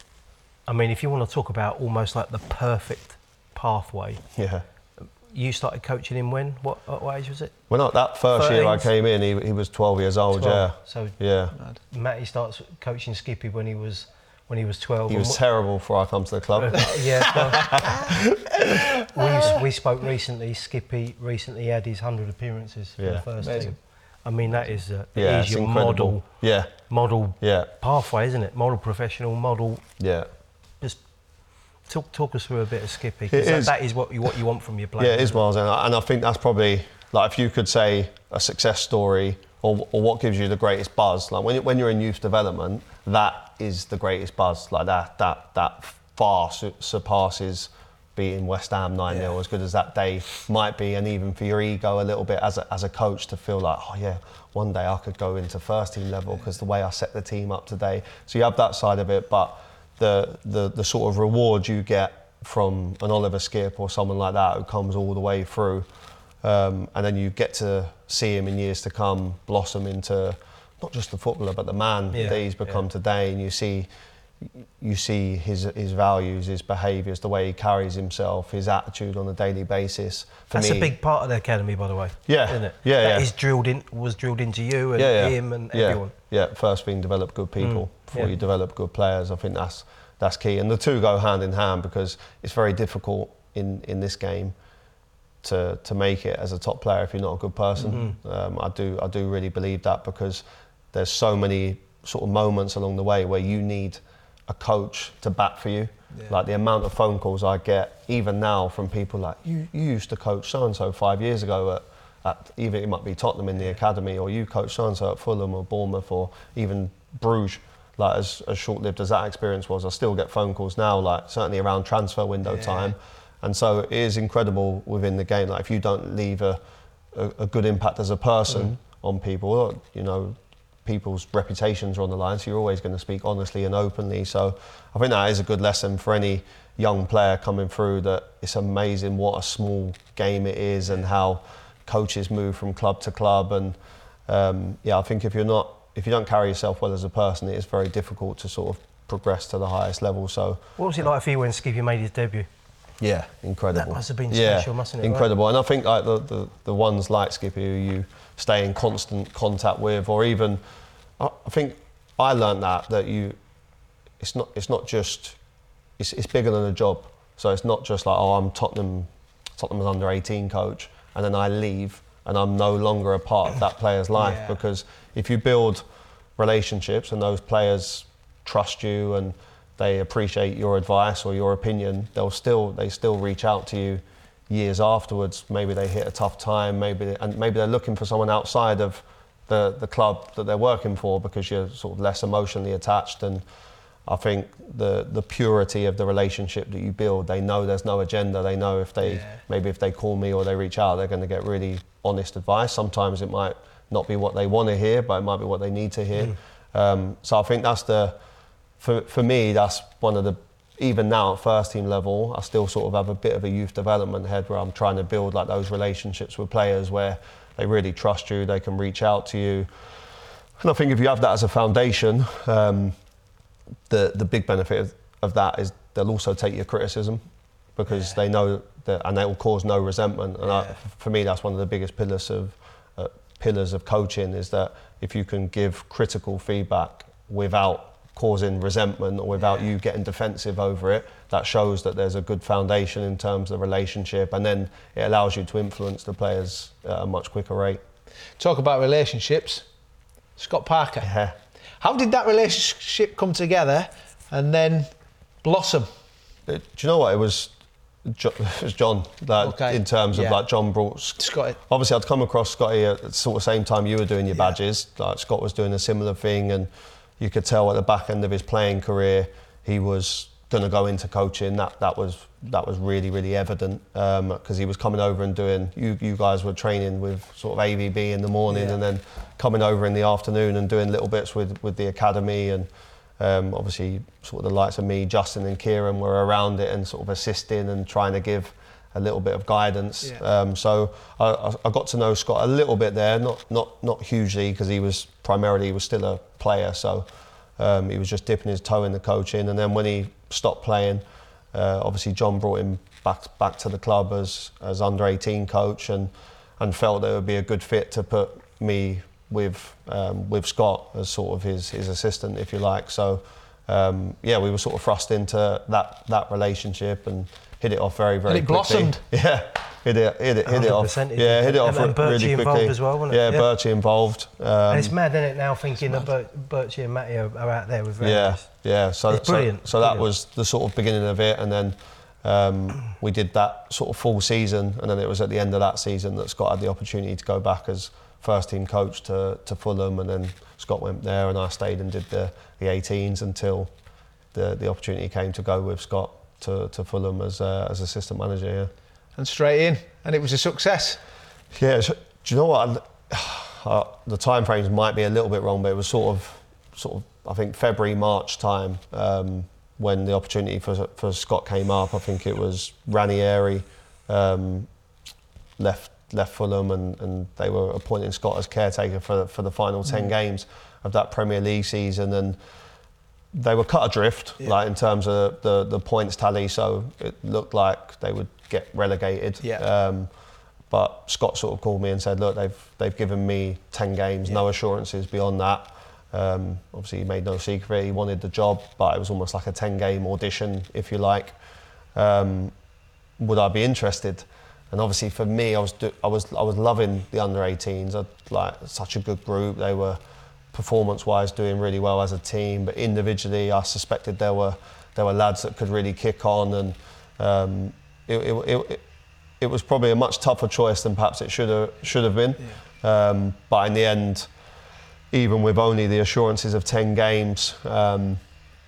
I mean, if you want to talk about almost like the perfect pathway, yeah. you started coaching him when? What, what what age was it? Well, not that first year I thirteen? came in, he, he was twelve years old, twelve. yeah. So Yeah. Matty starts coaching Skippy when he was when he was twelve. He and was what- terrible before I come to the club. yeah. Well, we, we spoke recently. Skippy recently had his hundred appearances for Yeah. the first Amazing. team. I mean, that is uh, it Yeah, is it's your incredible. model Yeah, model yeah, pathway, isn't it? Model professional, model. yeah. Just talk talk us through a bit of Skippy, 'cause It that, is. that is what you what you want from your players. Yeah, it is, isn't Miles, and I, and I think that's probably, like, if you could say a success story or, or what gives you the greatest buzz, like when, you, when you're in youth development, that is the greatest buzz, like that that that far su- surpasses beating West Ham nine nil, Yeah. as good as that day might be, and even for your ego a little bit as a, as a coach to feel like, oh yeah, one day I could go into first team level because the way I set the team up today. So you have that side of it, but the the, the sort of reward you get from an Oliver Skip or someone like that who comes all the way through, um, and then you get to see him in years to come blossom into not just the footballer but the man Yeah, that he's become yeah. today, and you see you see his his values, his behaviours, the way he carries himself, his attitude on a daily basis. For That's me, a big part of the academy, by the way. Yeah, isn't it? yeah, That yeah. is drilled in was drilled into you and yeah, yeah, him and yeah, everyone. Yeah, first thing, develop good people Mm, before yeah. you develop good players. I think that's that's key, and the two go hand in hand because it's very difficult in in this game to to make it as a top player if you're not a good person. Mm-hmm. Um, I do I do really believe that because there's so many sort of moments along the way where you need a coach to bat for you. Yeah. Like the amount of phone calls I get even now from people like, you, you used to coach so and so five years ago at, at even it might be Tottenham in the academy, or you coached so and so at Fulham or Bournemouth or even Bruges. Like as, as short-lived as that experience was, I still get phone calls now, like certainly around transfer window Yeah. time. And so it is incredible within the game. Like if you don't leave a, a, a good impact as a person Mm. on people, you know, people's reputations are on the line, so you're always going to speak honestly and openly. So I think that is a good lesson for any young player coming through, that it's amazing what a small game it is and how coaches move from club to club, and um, yeah, I think if you're not, if you don't carry yourself well as a person, it is very difficult to sort of progress to the highest level. So, what was it like for you when Skippy made his debut? Yeah, incredible. That must have been yeah, special, mustn't it? Incredible. Right? And I think like the, the, the ones like Skippy who you stay in constant contact with, or even, I, I think I learned that, that you, it's not, it's not just, it's, it's bigger than a job. So it's not just like, oh, I'm Tottenham, Tottenham's under eighteen coach, and then I leave and I'm no longer a part of that player's life. Yeah. Because if you build relationships and those players trust you and they appreciate your advice or your opinion, they'll still they still reach out to you years afterwards. Maybe they hit a tough time, maybe they, and maybe they're looking for someone outside of the the club that they're working for, because you're sort of less emotionally attached. And I think the the purity of the relationship that you build, they know there's no agenda. They know if they Yeah. maybe if they call me or they reach out, they're going to get really honest advice. Sometimes it might not be what they want to hear, but it might be what they need to hear. Mm. Um, so I think that's the For, for me, that's one of the, even now at first team level, I still sort of have a bit of a youth development head where I'm trying to build like those relationships with players where they really trust you, they can reach out to you. And I think if you have that as a foundation, um, the, the big benefit of, of that is they'll also take your criticism, because Yeah. they know that, and they will cause no resentment. And Yeah. I, for me, that's one of the biggest pillars of, uh, pillars of coaching, is that if you can give critical feedback without causing resentment or without Yeah. you getting defensive over it, that shows that there's a good foundation in terms of the relationship, and then it allows you to influence the players at a much quicker rate. Talk about relationships. Scott Parker. Yeah. How did that relationship come together and then blossom? It, do you know what? It was, Jo- it was John, like, Okay. in terms of Yeah. like John brought... Scotty. Obviously, I'd come across Scotty at the sort of same time you were doing your Yeah. badges. Like Scott was doing a similar thing, and you could tell at the back end of his playing career, he was going to go into coaching. That that was that was really really evident, because um, he was coming over and doing. You you guys were training with sort of A V B in the morning, Yeah. and then coming over in the afternoon and doing little bits with with the academy, and um, obviously sort of the likes of me, Justin and Kieran were around it and sort of assisting and trying to give a little bit of guidance. Yeah. Um, so I, I got to know Scott a little bit there, not not not hugely, because he was primarily he was still a player. So um, he was just dipping his toe in the coaching. And then when he stopped playing, uh, obviously John brought him back back to the club as as under eighteen coach, and and felt that it would be a good fit to put me with um, with Scott as sort of his his assistant, if you like. So um, yeah, we were sort of thrust into that that relationship and hit it off very, very And it quickly. blossomed. Yeah, hit it, hit it, hit it off. one hundred percent it Yeah, did. hit it And- off and Birchie really involved quickly as well, wasn't it? Yeah, Yeah. Birchie involved. Um, And it's mad, isn't it, now thinking that Bir- Birchie and Matty are, are out there with yeah, various. yeah. So, It's so, brilliant, so that brilliant. was the sort of beginning of it, and then um, we did that sort of full season, and then it was at the end of that season that Scott had the opportunity to go back as first team coach to, to Fulham, and then Scott went there, and I stayed and did the, the eighteens until the the opportunity came to go with Scott to, to Fulham as uh, as assistant manager. Yeah. And straight in, and it was a success. Yeah, so, do you know what? Uh, the time frames might be a little bit wrong, but it was sort of, sort of, I think February, March time um, when the opportunity for for Scott came up. I think it was Ranieri um, left left Fulham, and, and they were appointing Scott as caretaker for for the final ten Mm. games of that Premier League season, and they were cut adrift, Yeah. like in terms of the the points tally. So it looked like they would get relegated. Yeah. Um, but Scott sort of called me and said, look, they've they've given me ten games, no assurances beyond that. Um, obviously, he made no secret of it. He wanted the job, but it was almost like a ten-game audition, if you like. Um, would I be interested? And obviously, for me, I was do, I was I was loving the under eighteens. I'd, like such a good group. They were performance-wise doing really well as a team, but individually, I suspected there were there were lads that could really kick on, and um, it, it, it, it was probably a much tougher choice than perhaps it should have should have been. Yeah. Um, but in the end, even with only the assurances of ten games, um,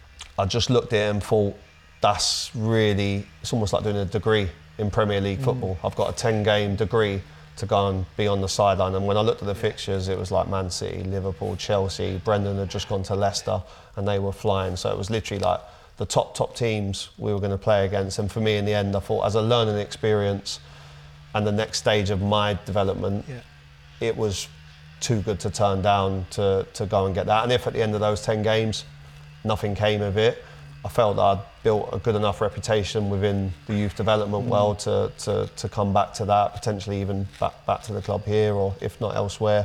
I just looked at it and thought, that's really, it's almost like doing a degree in Premier League football. Mm. I've got a ten-game degree to go and be on the sideline. And when I looked at the fixtures, it was like Man City, Liverpool, Chelsea. Brendan had just gone to Leicester, and they were flying. So it was literally like the top, top teams we were going to play against. And for me, in the end, I thought, as a learning experience, and the next stage of my development, Yeah. it was too good to turn down to, to go and get that. And if at the end of those ten games, nothing came of it, I felt that I'd built a good enough reputation within the youth development Mm. world to, to, to come back to that, potentially even back, back to the club here, or if not elsewhere.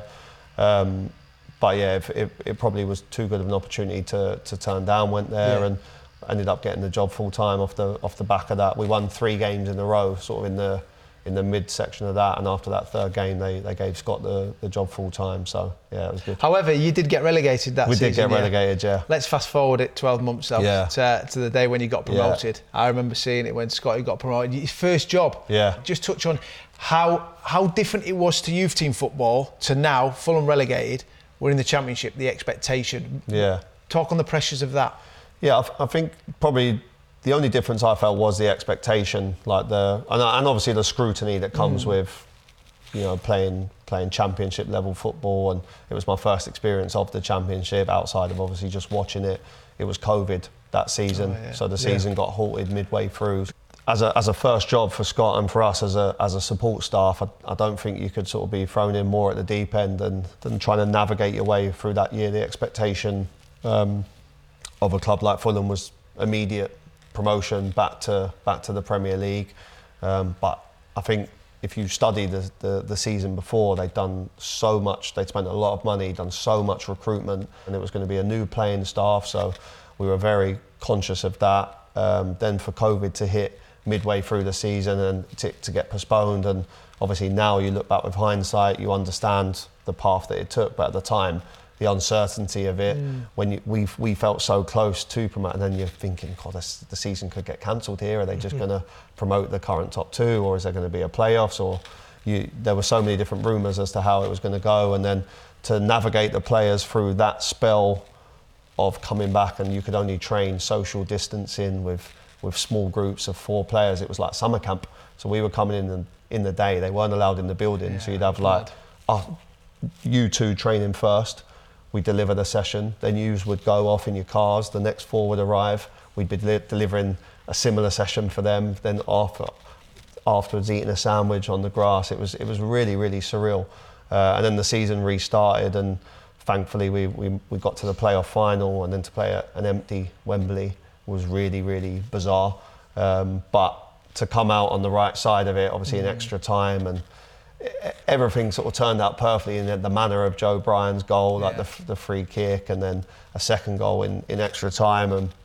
Um, but yeah, it, it, it probably was too good of an opportunity to, to turn down, went there Yeah. and ended up getting the job full time off the off the back of that. We won three games in a row, sort of in the in the mid section of that, and after that third game, they, they gave Scott the, the job full time. So yeah, it was good. However, you did get relegated that We season. did get yeah? relegated, yeah. Let's fast forward it twelve months though, Yeah. to, to the day when you got promoted. I remember seeing it when Scotty got promoted. His first job. Yeah. Just touch on how how different it was to youth team football to now, Fulham relegated, we're in the Championship, the expectation. Yeah. Talk on the pressures of that. Yeah, I, I think probably the only difference I felt was the expectation, like the and, and obviously the scrutiny that comes mm. with, you know, playing playing Championship level football, and it was my first experience of the Championship outside of obviously just watching it. It was COVID that season, oh, yeah. so the season yeah. got halted midway through. As a as a first job for Scott and for us as a as a support staff, I, I don't think you could sort of be thrown in more at the deep end than than trying to navigate your way through that year. The expectation um, of a club like Fulham was immediate promotion back to back to the Premier League, um, but I think if you study the, the the season before, they'd done so much, they'd spent a lot of money, done so much recruitment, and it was going to be a new playing staff, so we were very conscious of that. Um, then for COVID to hit midway through the season and to, to get postponed, and obviously now you look back with hindsight, you understand the path that it took, but at the time, the uncertainty of it, mm. when you, we we felt so close to promote, and then you're thinking, God, this, the season could get cancelled here. Are they just mm-hmm. going to promote the current top two, or is there going to be a playoffs? Or you, there were so many different rumours as to how it was going to go, and then to navigate the players through that spell of coming back, and you could only train social distancing with with small groups of four players. It was like summer camp, so we were coming in the, in the day. They weren't allowed in the building, yeah, so you'd have like, oh, you two training first. We deliver the session, then you would go off in your cars, the next four would arrive, we'd be deli- delivering a similar session for them, then after, afterwards eating a sandwich on the grass. It was it was really, really surreal. Uh, and then the season restarted, and thankfully we, we, we got to the playoff final, and then to play at an empty Wembley was really, really bizarre. Um, but to come out on the right side of it, obviously in extra time, and everything sort of turned out perfectly in the manner of Joe Bryan's goal, like yeah. the, the free kick, and then a second goal in, in extra time. And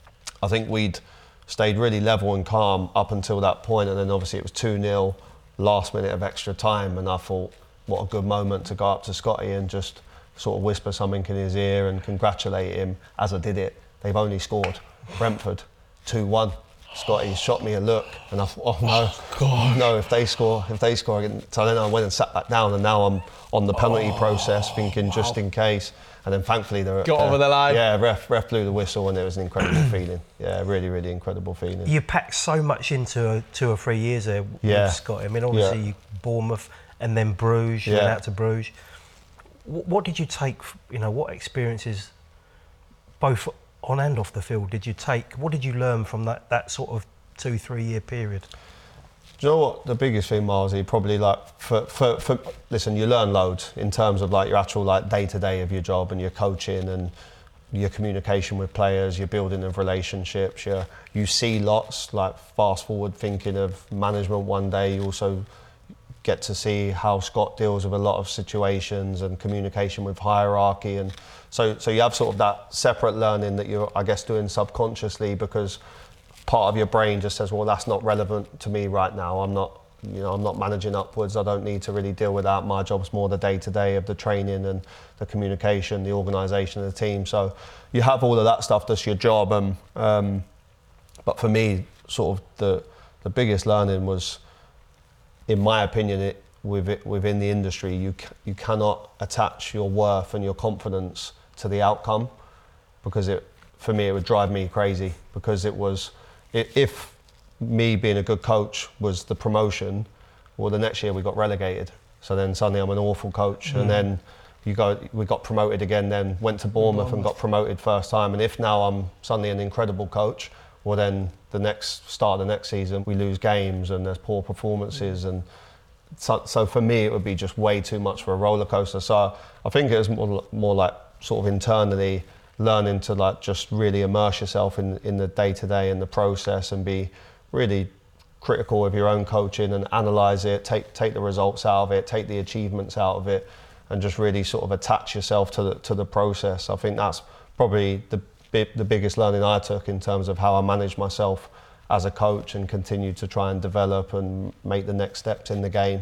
I think we'd stayed really level and calm up until that point, and then obviously it was two nil, last minute of extra time, and I thought, what a good moment to go up to Scotty and just sort of whisper something in his ear and congratulate him as I did it. They've only scored, Brentford, two one. Scotty shot me a look, and I thought, oh no, oh, no, if they score, if they score again. So then I went and sat back down, and now I'm on the penalty oh, process, thinking wow. just in case. And then thankfully, the got uh, over the line. Yeah, ref, ref blew the whistle, and it was an incredible feeling. Yeah, really, really incredible feeling. You packed so much into two or three years there yeah. with Scotty. I mean, obviously, yeah. Bournemouth and then Bruges. You yeah. went out to Bruges. What, what did you take? You know, what experiences, both on and off the field, did you take? What did you learn from that that sort of two, three year period? Do you know what the biggest thing, Marzi, probably like for, for, for listen, you learn loads in terms of like your actual like day to day of your job and your coaching and your communication with players, your building of relationships. You you see lots. Like fast forward thinking of management one day, you also get to see how Scott deals with a lot of situations and communication with hierarchy, and so so you have sort of that separate learning that you're, I guess, doing subconsciously, because part of your brain just says, well, that's not relevant to me right now. I'm not, you know, I'm not managing upwards. I don't need to really deal with that. My job's more the day-to-day of the training and the communication, the organisation of the team. So you have all of that stuff. That's your job. And um, but for me, sort of the the biggest learning was, in my opinion, it, with it, within the industry, you you cannot attach your worth and your confidence to the outcome, because it, for me, it would drive me crazy, because it was. If me being a good coach was the promotion, well, the next year we got relegated. So then suddenly I'm an awful coach, mm. and then you go, we got promoted again. Then went to Bournemouth, Bournemouth and got promoted first time. And if now I'm suddenly an incredible coach, well then the next start of the next season we lose games and there's poor performances, mm. and so, so for me, it would be just way too much for a roller coaster. So I think it was more, more like sort of internally learning to like just really immerse yourself in, in the day-to-day and the process and be really critical of your own coaching and analyse it, take take the results out of it, take the achievements out of it, and just really sort of attach yourself to the to the process. I think that's probably the the biggest learning I took in terms of how I manage myself as a coach and continue to try and develop and make the next steps in the game.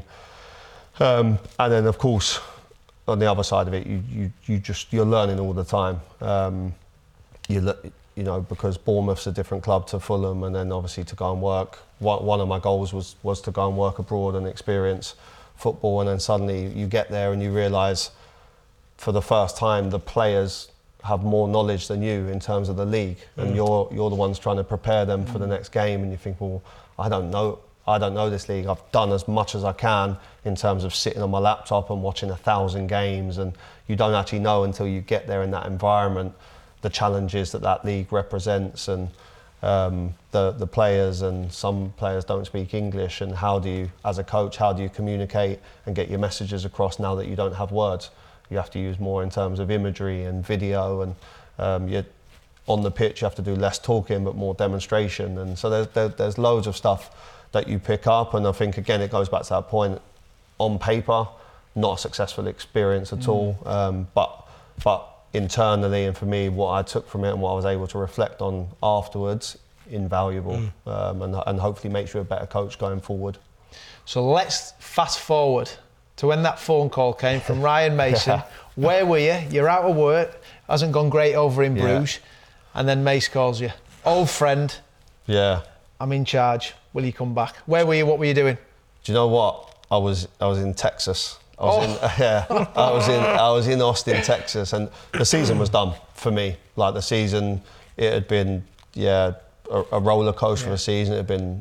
Um, and then of course, on the other side of it, you you, you just you're learning all the time. Um, you le- you know, because Bournemouth's a different club to Fulham, and then obviously to go and work. One, one of my goals was was to go and work abroad and experience football, and then suddenly you get there and you realise for the first time the players have more knowledge than you in terms of the league, and mm. you're you're the ones trying to prepare them mm. for the next game, and you think, well, I don't know, I don't know this league. I've done as much as I can in terms of sitting on my laptop and watching a thousand games, and you don't actually know until you get there in that environment the challenges that that league represents, and um, the the players, and some players don't speak English, and how do you, as a coach, how do you communicate and get your messages across now that you don't have words? You have to use more in terms of imagery and video, and um, you're on the pitch, you have to do less talking but more demonstration, and so there's, there, there's loads of stuff that you pick up, and I think again it goes back to that point, on paper, not a successful experience at mm. all, um, but but internally, and for me, what I took from it and what I was able to reflect on afterwards, invaluable, mm. um, and, and hopefully makes you a better coach going forward. So let's fast forward to when that phone call came from Ryan Mason. Where were you? You're out of work, hasn't gone great over in Bruges, yeah. and then Mace calls you. Old friend, yeah, I'm in charge, will you come back? Where were you, what were you doing? Do you know what? I was I was in Texas. I was oh. in yeah, I was in I was in Austin, Texas, and the season was done for me. Like the season, it had been yeah a, a roller coaster yeah. of a season. It had been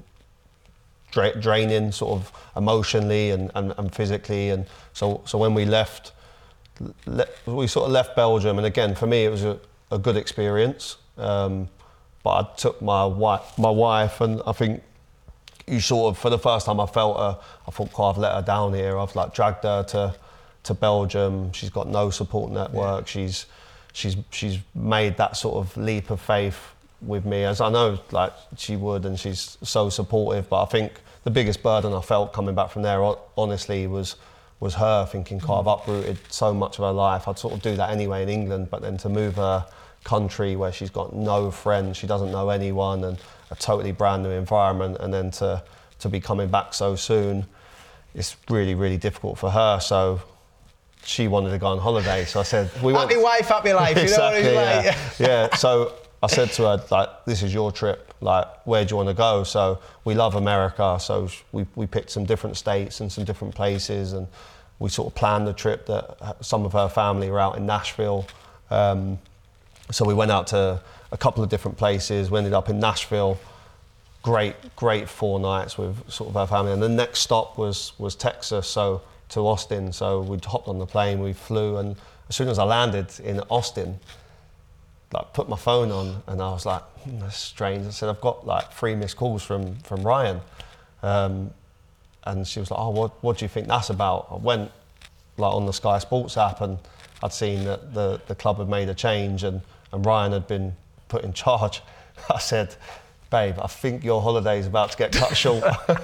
dra- draining, sort of emotionally and, and, and physically, and so so when we left, le- we sort of left Belgium, and again for me it was a, a good experience. Um, but I took my wife, my wife, and I think. You sort of, for the first time I felt her, I thought, God, I've let her down here. I've like dragged her to, to Belgium. She's got no support network. Yeah. She's, she's, she's made that sort of leap of faith with me, as I know like she would, and she's so supportive. But I think the biggest burden I felt coming back from there, honestly, was, was her thinking, God, I've uprooted so much of her life. I'd sort of do that anyway in England, but then to move her country where she's got no friends, she doesn't know anyone, and a totally brand new environment, and then to to be coming back so soon, it's really really difficult for her. So she wanted to go on holiday, so I said, "We want happy wife, happy life." Exactly, you know what yeah. Like? yeah. So I said to her, like, "This is your trip. Like, where do you want to go?" So we love America, so we we picked some different states and some different places, and we sort of planned the trip. That some of her family were out in Nashville. Um, So we went out to a couple of different places. We ended up in Nashville. Great, great four nights with sort of our family. And the next stop was was Texas, so to Austin. So we hopped on the plane, we flew, and as soon as I landed in Austin, like put my phone on, and I was like, hmm, that's strange. I said, I've got like three missed calls from from Ryan, um, and she was like, oh, what what do you think that's about? I went like on the Sky Sports app, and I'd seen that the the club had made a change, and. and Ryan had been put in charge. I said, babe, I think your holiday's about to get cut short.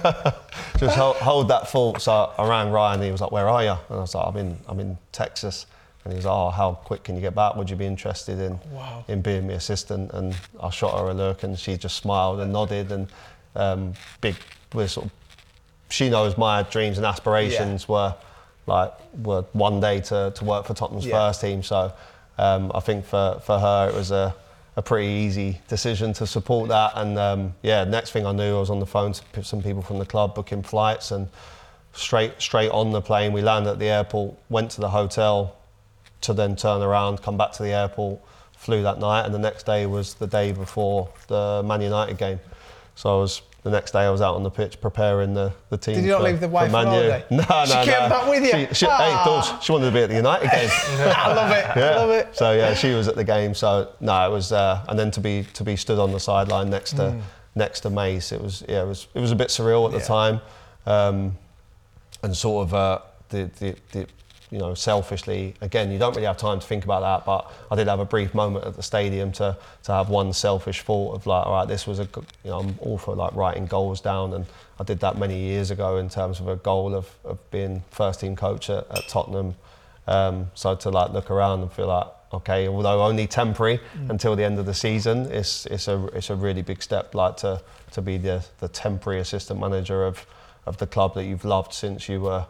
Just hold, hold that thought. So I rang Ryan, and he was like, where are you? And I was like, I'm in, I'm in Texas. And he was like, oh, how quick can you get back? Would you be interested in, wow. in being my assistant? And I shot her a look, and she just smiled and nodded, and um, big, we're sort of, she knows my dreams and aspirations yeah. were like, were one day to, to work for Tottenham's yeah. first team. So Um, I think for, for her it was a, a pretty easy decision to support that, and um, yeah, next thing I knew I was on the phone to some people from the club booking flights, and straight straight on the plane we landed at the airport, went to the hotel to then turn around, come back to the airport, flew that night, and the next day was the day before the Man United game. So I was the next day I was out on the pitch preparing the, the team. Did you not for, leave the wife for on holiday? No, no, she no. She came back with you? She, she, hey, thought she wanted to be at the United game. I love it, yeah. I love it. So yeah, she was at the game. So no, it was, uh, and then to be to be stood on the sideline next to mm. next to Mace, it was yeah, it was it was a bit surreal at the yeah. time. Um, and sort of uh, the, the the you know selfishly, again, you don't really have time to think about that, but I did have a brief moment at the stadium to to have one selfish thought of like, all right, this was a g- you know I'm all for like writing goals down, and I did that many years ago in terms of a goal of, of being first team coach at, at Tottenham. Um, so to like look around and feel like, okay, although only temporary mm. until the end of the season, it's it's a it's a really big step, like to to be the the temporary assistant manager of of the club that you've loved since you were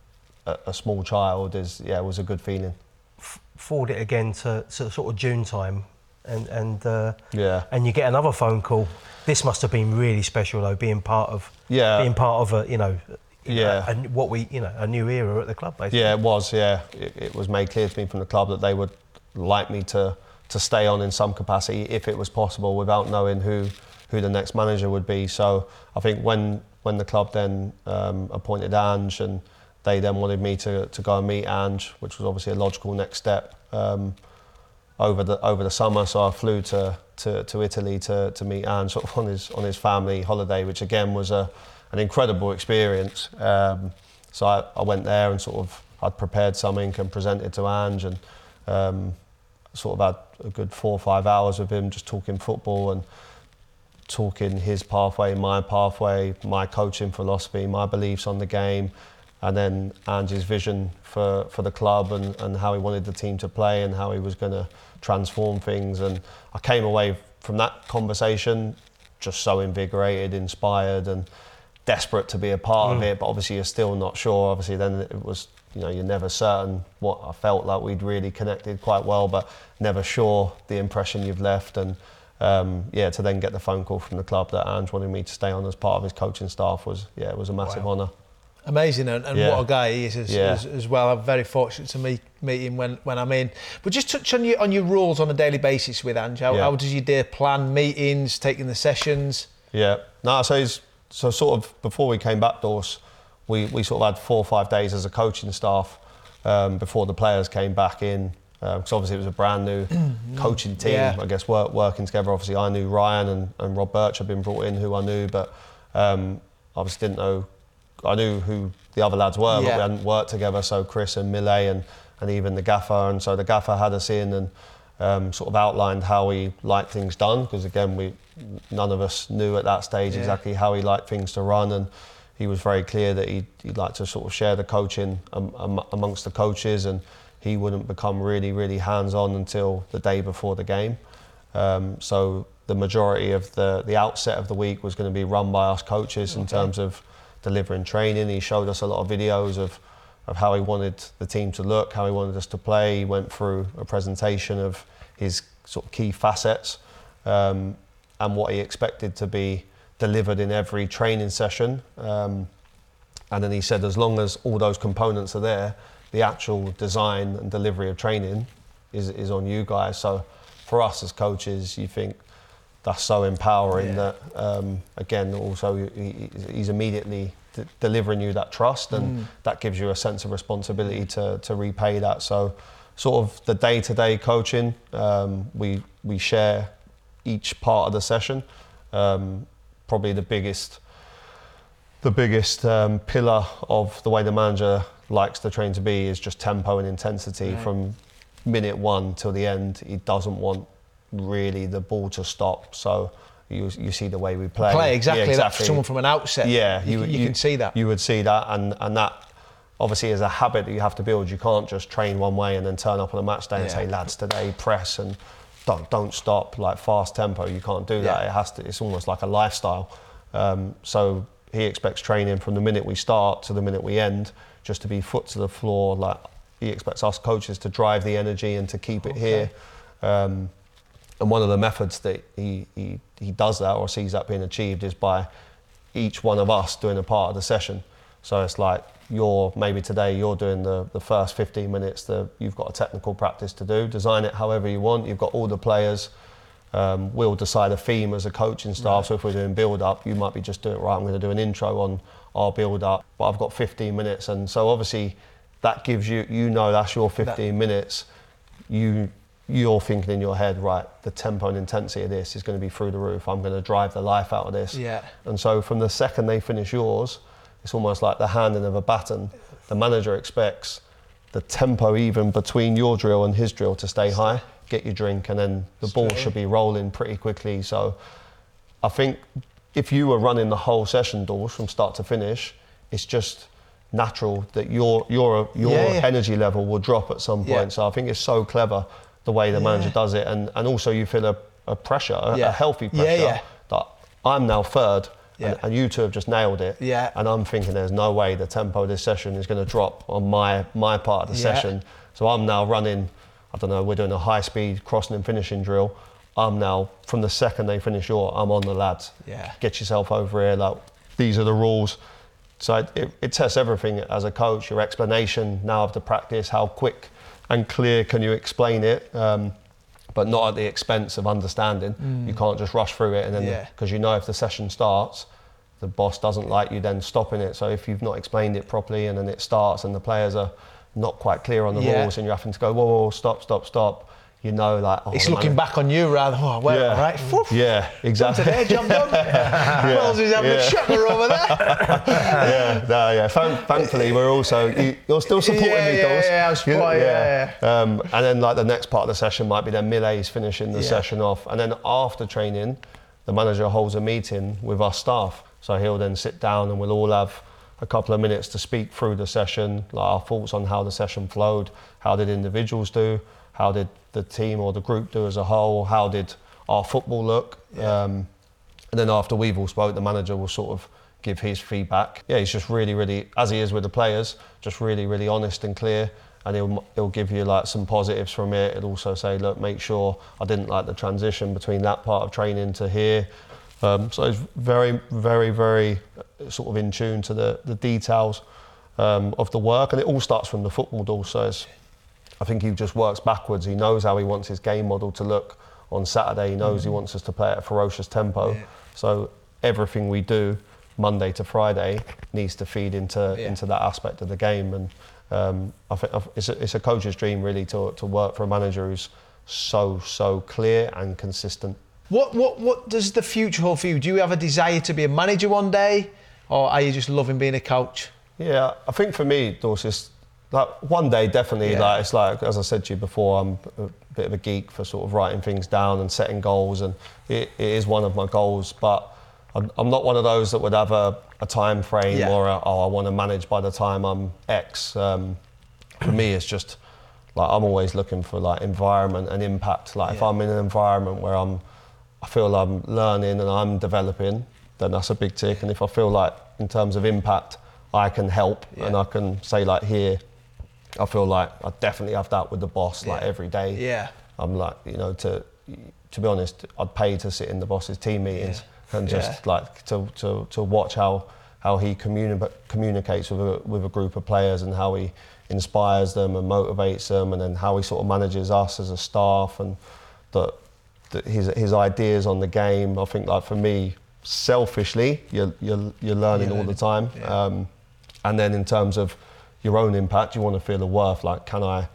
a, a small child. Is yeah, it was a good feeling. F- forward it again to, to sort of June time, and and uh, yeah, and you get another phone call. This must have been really special though, being part of yeah, being part of a you know. Yeah, a, a, what we you know a new era at the club basically. Yeah, it was. Yeah, it, it was made clear to me from the club that they would like me to to stay on in some capacity if it was possible, without knowing who who the next manager would be. So I think when when the club then um, appointed Ange, and they then wanted me to to go and meet Ange, which was obviously a logical next step um, over the over the summer. So I flew to to, to Italy to to meet Ange sort of on his on his family holiday, which again was a an incredible experience. Um, so I, I went there and sort of I'd prepared something and presented to Ange, and um, sort of had a good four or five hours with him, just talking football and talking his pathway, my pathway, my coaching philosophy, my beliefs on the game, and then Ange's vision for, for the club, and, and how he wanted the team to play and how he was going to transform things. And I came away from that conversation just so invigorated, inspired, and desperate to be a part mm. of it, but obviously you're still not sure. Obviously then it was, you know, you're never certain. What I felt like we'd really connected quite well, but never sure the impression you've left. And um, yeah, to then get the phone call from the club that Ange wanted me to stay on as part of his coaching staff was, yeah, it was a massive wow. honour. Amazing, and, and yeah. what a guy he is as, yeah. as, as well. I'm very fortunate to meet, meet him when, when I'm in. But just touch on your on your rules on a daily basis with Ange. How, yeah. how does your day plan? Meetings, taking the sessions? Yeah, no, so he's, so sort of before we came back, Dorse, we, we sort of had four or five days as a coaching staff um, before the players came back in. Because um, obviously it was a brand new coaching team, yeah. I guess, work, working together. Obviously I knew Ryan and, and Rob Birch had been brought in, who I knew, but um, obviously didn't know, I knew who the other lads were, yeah. but we hadn't worked together, so Chris and Millet and, and even the gaffer, and so the gaffer had us in and um, sort of outlined how he liked things done, because again, we none of us knew at that stage yeah. exactly how he liked things to run, and he was very clear that he'd, he'd like to sort of share the coaching um, um, amongst the coaches, and he wouldn't become really, really hands-on until the day before the game. Um, so the majority of the, the outset of the week was going to be run by us coaches okay. in terms of delivering training. He showed us a lot of videos of, of how he wanted the team to look, how he wanted us to play. He went through a presentation of his sort of key facets um, and what he expected to be delivered in every training session. Um, and then he said, as long as all those components are there, the actual design and delivery of training is, is on you guys. So for us as coaches, you think that's so empowering yeah. that, um, again, also he, he's immediately d- delivering you that trust, and mm. that gives you a sense of responsibility to, to repay that. So sort of the day-to-day coaching, um, we, we share each part of the session. Um, probably the biggest the biggest um, pillar of the way the manager likes the train to be is just tempo and intensity right. from minute one till the end. He doesn't want really the ball to stop. So you you see the way we play. Play exactly. Yeah, exactly. That's someone from an outset. Yeah, you, you, you can see that. You would see that, and and that obviously is a habit that you have to build. You can't just train one way and then turn up on a match day and yeah. say, lads, today press and don't don't stop, like fast tempo. You can't do that. Yeah. It has to. It's almost like a lifestyle. Um, so he expects training from the minute we start to the minute we end, just to be foot to the floor. Like he expects us coaches to drive the energy and to keep it okay. here. Um, and one of the methods that he, he he does that or sees that being achieved is by each one of us doing a part of the session. So it's like you're maybe today you're doing the, the first fifteen minutes. The, you've got a technical practice to do. Design it however you want. You've got all the players. Um, we'll decide a theme as a coaching staff. Right. So if we're doing build up, you might be just doing right. I'm going to do an intro on our build up, but I've got fifteen minutes, and so obviously that gives you you know that's your fifteen that, minutes. You you're thinking in your head, right? The tempo and intensity of this is going to be through the roof. I'm going to drive the life out of this. Yeah. And so from the second they finish yours, it's almost like the handing of a baton. The manager expects the tempo even between your drill and his drill to stay high, get your drink, and then the ball should be rolling pretty quickly. So I think if you were running the whole session, Dawes, from start to finish, it's just natural that your your your Yeah, yeah. energy level will drop at some point. Yeah. So I think it's so clever the way the manager Yeah. does it, and, and also you feel a, a pressure, a, Yeah. a healthy Yeah, pressure, yeah. that I'm now third, Yeah. and, and you two have just nailed it. Yeah. And I'm thinking there's no way the tempo of this session is going to drop on my my part of the Yeah. session. So I'm now running, I don't know, we're doing a high speed crossing and finishing drill. I'm now, from the second they finish your, I'm on the lads. Yeah. Get yourself over here, like, these are the rules. So it, it, it tests everything as a coach, your explanation now of the practice, how quick and clear can you explain it, um, but not at the expense of understanding. You can't just rush through it, and then, Yeah. because you know if the session starts, the boss doesn't like you then stopping it. So if you've not explained it properly and then it starts and the players are not quite clear on the Yeah. rules and you're having to go, whoa, whoa, whoa, stop, stop, stop, you know, like, oh, It's the looking man- back on you rather than, oh, well, Yeah. all right. Whew. Yeah, exactly. Today, job done. Wells is having yeah. a shocker over there. yeah, no, yeah. Thank, thankfully, we're also you, you're still supporting Yeah, me, yeah, Dawes. yeah, I was quite- yeah, Um, and then like the next part of the session might be then Millays finishing the Yeah. session off, and then after training, the manager holds a meeting with our staff. So he'll then sit down and we'll all have a couple of minutes to speak through the session, like our thoughts on how the session flowed, how did individuals do, how did the team or the group do as a whole, how did our football look. Yeah. Um, and then after we've all spoke, the manager will sort of give his feedback. Yeah, he's just really, really, as he is with the players, just really, really honest and clear. And he'll he'll give you like some positives from it. He'll also say, look, make sure I didn't like the transition between that part of training to here. Um, so he's very, very, very uh, sort of in tune to the, the details um, of the work. And it all starts from the football, door. So it's, I think he just works backwards. He knows how he wants his game model to look on Saturday. He knows mm-hmm. he wants us to play at a ferocious tempo. Yeah. So everything we do Monday to Friday needs to feed into yeah. into that aspect of the game. And um, I think it's a, it's a coach's dream really to to work for a manager who's so so clear and consistent. What what what does the future hold for you? Do you have a desire to be a manager one day, or are you just loving being a coach? Yeah, I think for me, Dorsis, like one day definitely. Yeah. Like it's like as I said to you before, I'm a bit of a geek for sort of writing things down and setting goals, and it, it is one of my goals. But I'm, I'm not one of those that would have a, a time frame yeah. or a, oh, I want to manage by the time I'm X. Um, for me, it's just like I'm always looking for like environment and impact. Like yeah. if I'm in an environment where I'm I feel I'm learning and I'm developing, then that's a big tick. And if I feel like in terms of impact, I can help yeah. and I can say like here, I feel like I definitely have that with the boss like yeah. every day. Yeah. I'm like, you know, to to be honest, I'd pay to sit in the boss's team meetings yeah. and just yeah. like to, to to watch how how he communi- communicates with a, with a group of players and how he inspires them and motivates them, and then how he sort of manages us as a staff, and that his his ideas on the game. I think like for me, selfishly, you're you're, you're learning yeah, all the time. Yeah. Um, and then in terms of your own impact, you want to feel the worth. Like, can I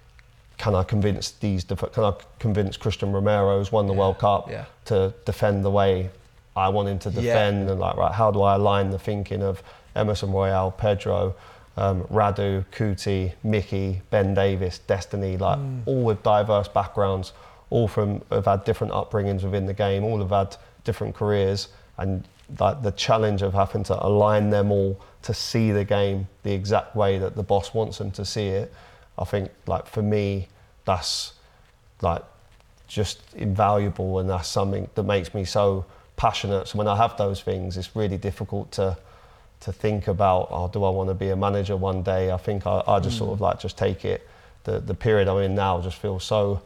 can I convince these? Can I convince Christian Romero, who's won the yeah, World Cup, yeah. to defend the way I want him to defend? Yeah. And like, right, how do I align the thinking of Emerson Royale, Pedro, um, Radu, Kuti, Mickey, Ben Davis, Destiny, like mm. all with diverse backgrounds. All from have had different upbringings within the game, all have had different careers, and like the challenge of having to align them all to see the game the exact way that the boss wants them to see it. I think like for me, that's like just invaluable, and that's something that makes me so passionate. So when I have those things, it's really difficult to to think about, oh, do I want to be a manager one day? I think I, I just mm. sort of like just take it. The the period I'm in now just feels so.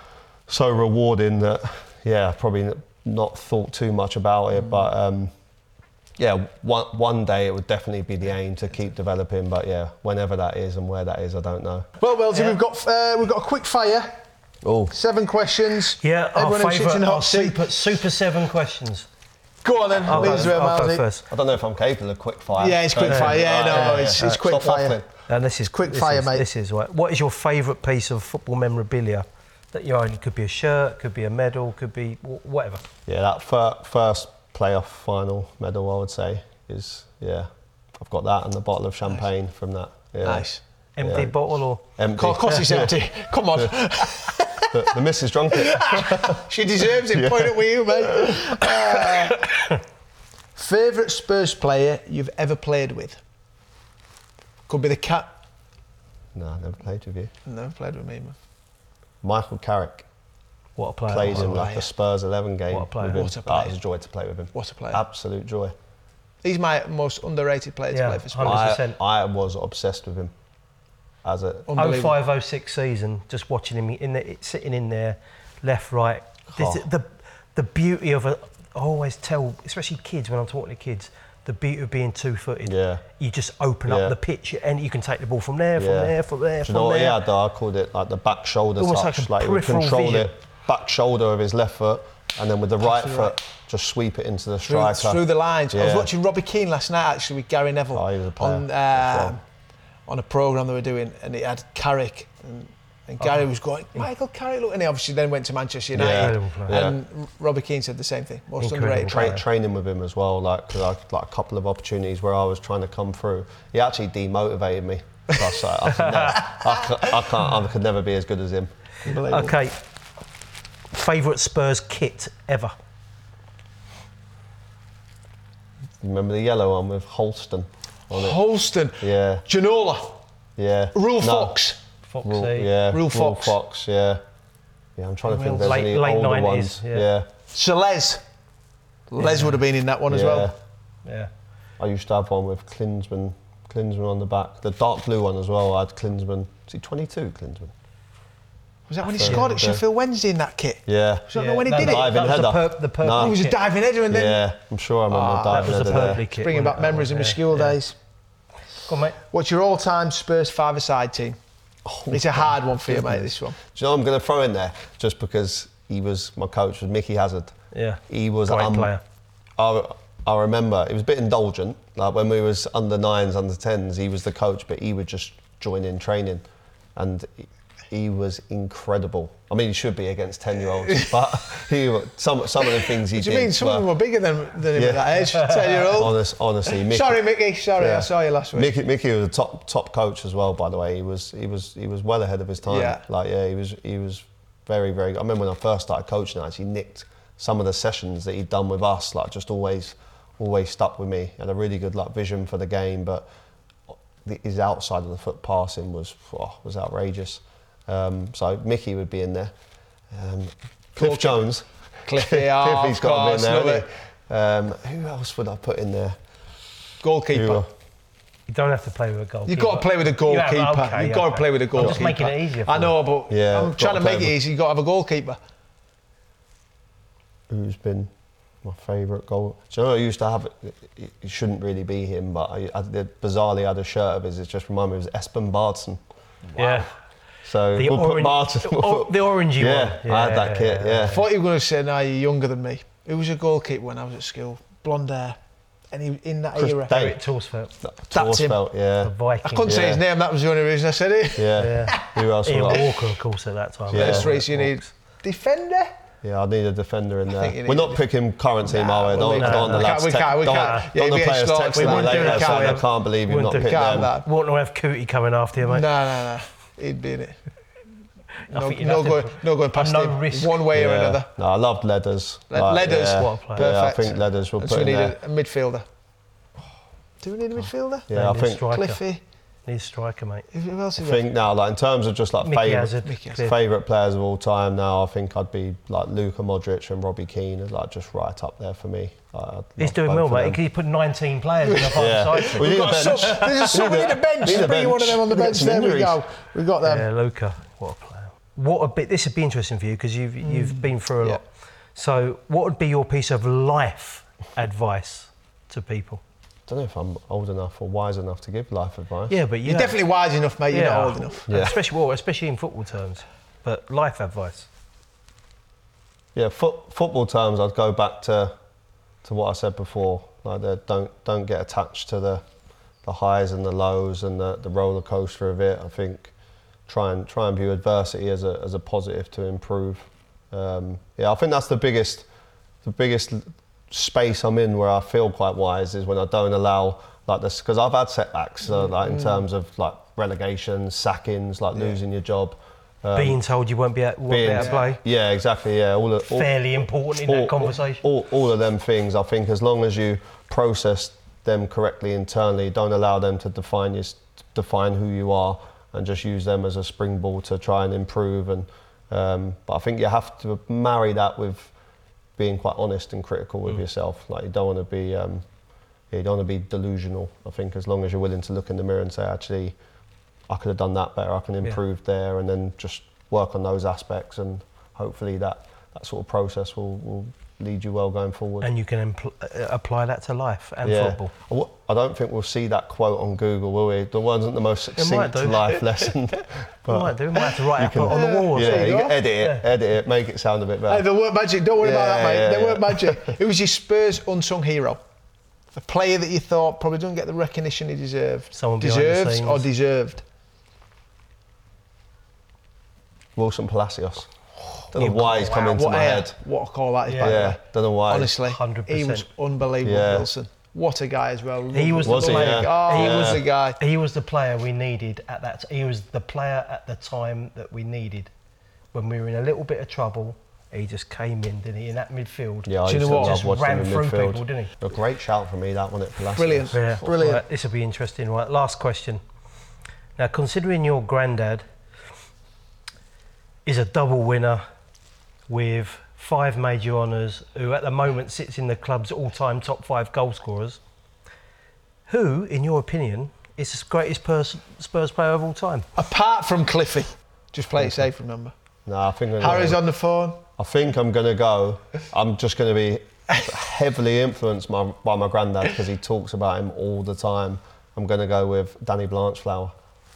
so rewarding that, yeah, I've probably not thought too much about it, mm. but um, yeah, one, one day it would definitely be the aim to keep developing, but yeah, whenever that is and where that is, I don't know. Well, Wellesley, yeah. we've got uh, we've got a quick fire. Oh. Seven questions. Yeah, Everyone our favourite, our seat. super, super seven questions. Go on then, I'll, go, I'll go first. I don't know if I'm capable of quick fire. Yeah, it's quick fire, yeah, no, no, it's, it's quick fire. And this is quick this fire, is, mate. This is right. What is your favourite piece of football memorabilia that you own? It could be a shirt, could be a medal, could be whatever. Yeah, that fir- first playoff final medal, I would say, is, yeah, I've got that and the bottle of champagne nice. from that. Yeah. Nice. Empty yeah. bottle or? Empty. Of course it's empty. Come on. the, the missus drunk it. She deserves it. Yeah. Point it with you, mate. Uh, favourite Spurs player you've ever played with? Could be the cat. No, I never played with you. Never played with me, man. Michael Carrick. What a player. Played what in a like the Spurs eleven game. What a player. With him. What a player. Oh, it was a joy to play with him. What a player. Absolute joy. He's my most underrated player Yeah, to play for Spurs. one hundred percent. I, I was obsessed with him. As a oh five oh six season, just watching him in there, sitting in there, left, right. Oh. The, the the beauty of it, I always tell, especially kids when I'm talking to kids, the beauty of being two-footed. Yeah. You just open yeah. up the pitch and you can take the ball from there, from yeah. there, from there, Do from you know what there. he had though? I called it like the back shoulder Almost touch. like a Like he would peripheral control vision. it, back shoulder of his left foot, and then with the right That's foot, right. just sweep it into the Through, striker. through the lines. I was Yeah. watching Robbie Keane last night actually with Gary Neville Oh, he was a player. on, uh, Yeah. on a programme they were doing, and it had Carrick. And, and Gary Oh. was going, Michael Carrick, look. And he obviously then went to Manchester United. Yeah. And Yeah. Robbie Keane said the same thing. Most Incredible underrated Tra- player. training with him as well, like, cause I, like a couple of opportunities where I was trying to come through. He actually demotivated me. So I, was like, I, could never, I, could, I can't, I could never be as good as him. Okay. Favourite Spurs kit ever? Remember the yellow one with Holston on it? Holston. Yeah, Ginola. yeah. Rule No, Fox. Foxy. Rule, yeah, Rule Fox. Fox, yeah. Yeah, I'm trying to think if there's Late- any late older nineties, ones. yeah. Yeah. Sir Les. Les would have been in that one as yeah. well. Yeah. I used to have one with Klinsmann, Klinsmann on the back. The dark blue one as well. I had Klinsmann. Is he twenty-two, Klinsmann? Was that when he Yeah. scored at Yeah. Sheffield Wednesday in that kit? Yeah. Was that when he no, did that, it? Diving that was the, header. perp, the purple No. He was a kit. diving header and then... Yeah, I'm sure I remember Ah, diving that was header the there. purpley kit. Bringing wasn't back it? memories of my Yeah. school Yeah. days. Go on, mate. What's your all-time Spurs five-a-side team? Oh, It's a hard one for you, mate, this one. Do you know what I'm going to throw in there? Just because he was, my coach was Mickey Hazard. Yeah. He was Great um, player. I, I remember it was a bit indulgent. Like when we was under nines, under tens, he was the coach, but he would just join in training, and he, he was incredible. I mean, he should be against ten-year-olds, but he some some of the things he What do did. you mean? Some of them were bigger than, than him Yeah. at that age, ten-year-old. Honest, honestly, Mickey, Sorry, Mickey. Sorry, Yeah. I saw you last week. Mickey, Mickey was a top top coach as well. By the way, he was he was he was well ahead of his time. Yeah. Like yeah, he was he was very very. I remember when I first started coaching, I actually nicked some of the sessions that he'd done with us. Like just always always stuck with me. Had a really good like vision for the game, but the, his outside of the foot passing was oh, was outrageous. Um, so Mickey would be in there. Um, Cliff Jones. Cliffy, oh, Cliffy's of got course, to be in love there. hasn't he? Um, who else would I put in there? Goalkeeper. Who, uh, You don't have to play with a goalkeeper. You've got to play with a goalkeeper. You have- okay, You've got okay. to play with a I'm goalkeeper. just making it easier for I know, you. but Yeah, I'm got trying to to play make it with- easy. You've got to have a goalkeeper. Who's been my favourite goal? Do you know I used to have it? It shouldn't really be him, but I, I did, bizarrely had a shirt of his. It just reminded me. It was Espen Bardson. Yeah. So The, we'll put orange, Bardson. the, or- the orangey yeah, one. I had that kit. Yeah. I thought you were going to say, no, you're younger than me. Who was a goalkeeper when I was at school? Blonde hair. And he, in that Chris era. Day. Eric Torsfeld. That's him. Torsfeld, The yeah. Viking. I couldn't say his Yeah. name, that was the only reason I said it. Yeah. Yeah. Who else? Ian was I? Walker, of course, at that time. Yeah. First race you need. Defender? Yeah, I need a defender in think you there. need We're a not picking current team, Nah, are we? we'll Don't, leave don't that. the We lads can't- we te- can't- we don't, can't. don't Yeah, the yeah, players slots, text we me wouldn't do later that, saying can't I we? can't believe you've not Wouldn't picked do Can't them. that. Won't have Cootie coming after you, No, mate. no, no. He'd be in it. I No, think you'd no, have to- going, no going past no him. risk. One way or Yeah. another. No, I loved Leathers. Le- Leathers? Yeah, What a player. yeah, I Perfect. think Leathers will And put so we in need there. a, a midfielder. Do we need a midfielder? Yeah, I Need a think. striker. Cliffy. Need a striker, mate. Who else I is there? think now, like in terms of just like Mickey favourite Hazard. Mickey Hazard. Clear. favourite players of all time, now I think I'd be like Luka Modric and Robbie Keane, like just right up there for me. Like, I'd He's love doing both well, of mate. them. He put nineteen players in the Yeah. five side. We need We've a got bench. some, there's a sub Need in a- the bench. need a Bring one of bench. them on the We get bench. some There we injuries. go. We got them. Yeah, Luca. What a player. What a bit. This would be interesting for you because you've you've been through a Yeah. lot. So, what would be your piece of life advice to people? I don't know if I'm old enough or wise enough to give life advice. Yeah, but you You're have- definitely wise enough, mate. You're yeah, not old enough. Yeah. Especially well, especially in football terms. But life advice. Yeah, foot, football terms, I'd go back to to what I said before. Like, the, don't don't get attached to the the highs and the lows and the, the roller coaster of it. I think try and try and view adversity as a as a positive to improve. Um, yeah, I think that's the biggest the biggest space I'm in where I feel quite wise is when I don't allow like this, because I've had setbacks, so like in terms of like relegation, sackings, like Yeah. losing your job. Um, Being told you won't be able, won't be being- able to play. Yeah, exactly. Yeah, all, of, all Fairly important in all, that conversation. All, all of them things, I think, as long as you process them correctly internally, don't allow them to define you, define who you are, and just use them as a springboard to try and improve. And um, but I think you have to marry that with being quite honest and critical with Mm. yourself. Like you don't want to be, um, yeah, you don't want to be delusional. I think as long as you're willing to look in the mirror and say, actually, I could have done that better. I can improve there, and then just work on those aspects, and hopefully that, that sort of process will, will lead you well going forward. And you can empl- uh, apply that to life and yeah. football. I w- I don't think we'll see that quote on Google, will we? The wasn't the most might succinct do. life lesson. We might do. We might have to write it can- up on the wall. or Yeah, something. you you can go. edit it, edit it, make it sound a bit Hey, better. they weren't magic. Don't worry about Yeah, that, mate. yeah, they yeah. weren't magic. Who was your Spurs unsung hero? A player that you thought probably doesn't get the recognition he deserved. Someone behind the Deserves scenes. or deserved? Wilson Palacios. Don't know You- why he's come Wow, into what my a, head. What a call that is, Yeah. by the Yeah, way. don't know why. Honestly, one hundred he was percent. unbelievable, Yeah. Wilson. What a guy as well. He was Was the he? player. Yeah. Oh, He he Yeah. was the guy. He was the player we needed at that. He was the player at the time that we needed when we were in a little bit of trouble. He just came in, didn't he, in that midfield? Yeah, I Do you used know to what? love Just watching ran him in through midfield. people, didn't he? A great shout for me, that one at Palacios. Brilliant. Yeah, Brilliant. Right, this will be interesting. Right, last question. Now, considering your granddad is a double winner with five major honours, who at the moment sits in the club's all-time top five goal scorers, who, in your opinion, is the greatest pers- Spurs player of all time? Apart from Cliffy. Just play it safe, remember. No, I think I'm Harry's gonna, on the phone. I think I'm going to go. I'm just going to be heavily influenced my, by my granddad because he talks about him all the time. I'm going to go with Danny Blanchflower.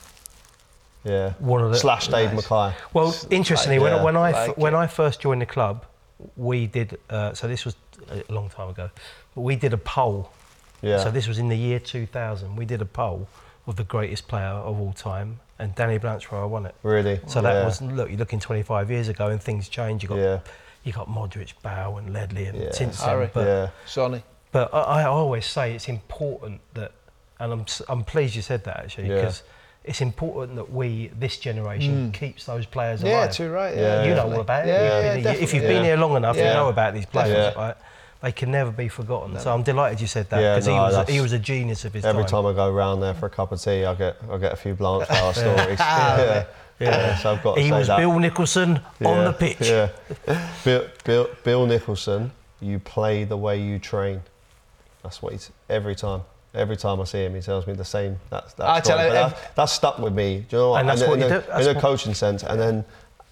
Yeah. One of the- Slash Dave Nice. Mackay. Well, interestingly, yeah, when, when I f- like when it. I first joined the club, we did. Uh, so this was a long time ago, but we did a poll. Yeah. So this was in the year two thousand. We did a poll of the greatest player of all time, and Danny Blanchflower won it. Really. So that yeah. was, look, you're looking twenty-five years ago, and things change. You got Yeah. you got Modric, Bow, and Ledley, and Yeah. since Harry. then. But, Yeah. Sonny. but I, I always say it's important that, and I'm s- I'm pleased you said that actually, Yeah. because it's important that we, this generation, keeps those players alive. Yeah, too right. Yeah, Yeah, You know definitely. all about it. Yeah, You've yeah, been here- if definitely. you've been Yeah. here long enough, Yeah. you know about these players. Yeah. Right? They can never be forgotten. So I'm delighted you said that Yeah, because no, he was a, that's- he was a genius of his Every time. time I go round there for a cup of tea, I get I get a few Blanchflower stories. Ah, yeah. Yeah. So I've got to He say was that. Bill Nicholson on Yeah, the pitch. Yeah. Bill, Bill, Bill Nicholson, you play the way you train. That's what he's every time. Every time I see him, he tells me the same. That's that I tell story. But him- that, that's stuck with me. Do you know what? And that's in, what in you a, do. That's in a what- coaching sense, and then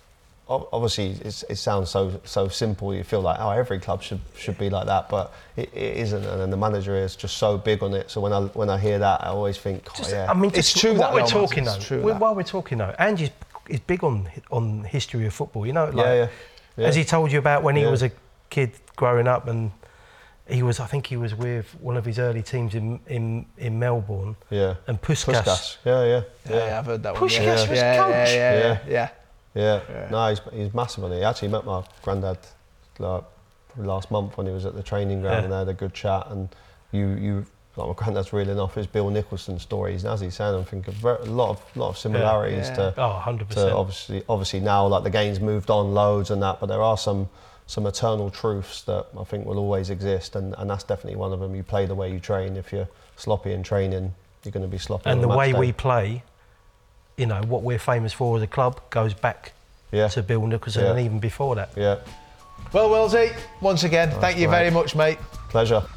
ob- obviously it's, it sounds so so simple. You feel like oh, every club should should be like that, but it, it isn't. And then the manager is just so big on it. So when I when I hear that, I always think, oh, Just- yeah, I mean, It's just true While that we're though, talking Martin, though, it's true we- that. while we're talking though, Andy's is big on on history of football. You know, like, yeah, yeah, yeah. Has he told you about when he Yeah. was a kid growing up and he was, I think he was with one of his early teams in in, in Melbourne. yeah. And Puskas. Puskas. Yeah, yeah, Yeah, yeah, I've heard that one. Puskas yeah. was yeah, coach. Yeah, yeah, yeah. Yeah. yeah. Yeah. No, he's, he's massive on it. He actually met my granddad like probably last month when he was at the training ground, Yeah. and they had a good chat. And you, you, like my granddad's reeling off his Bill Nicholson stories. And as he's saying, I'm thinking very, a lot of, lot of similarities Yeah. to, Oh, one hundred percent. to obviously, obviously now like the game's moved on loads and that, but there are some, some eternal truths that I think will always exist, and, and that's definitely one of them. You play the way you train. If you're sloppy in training, you're going to be sloppy. And on the match way day. we play, you know, what we're famous for as a club goes back yeah, to Bill Nicholson Yeah. and even before that. yeah, Well, Wellesley, once again, thank you great. very much, mate. pleasure.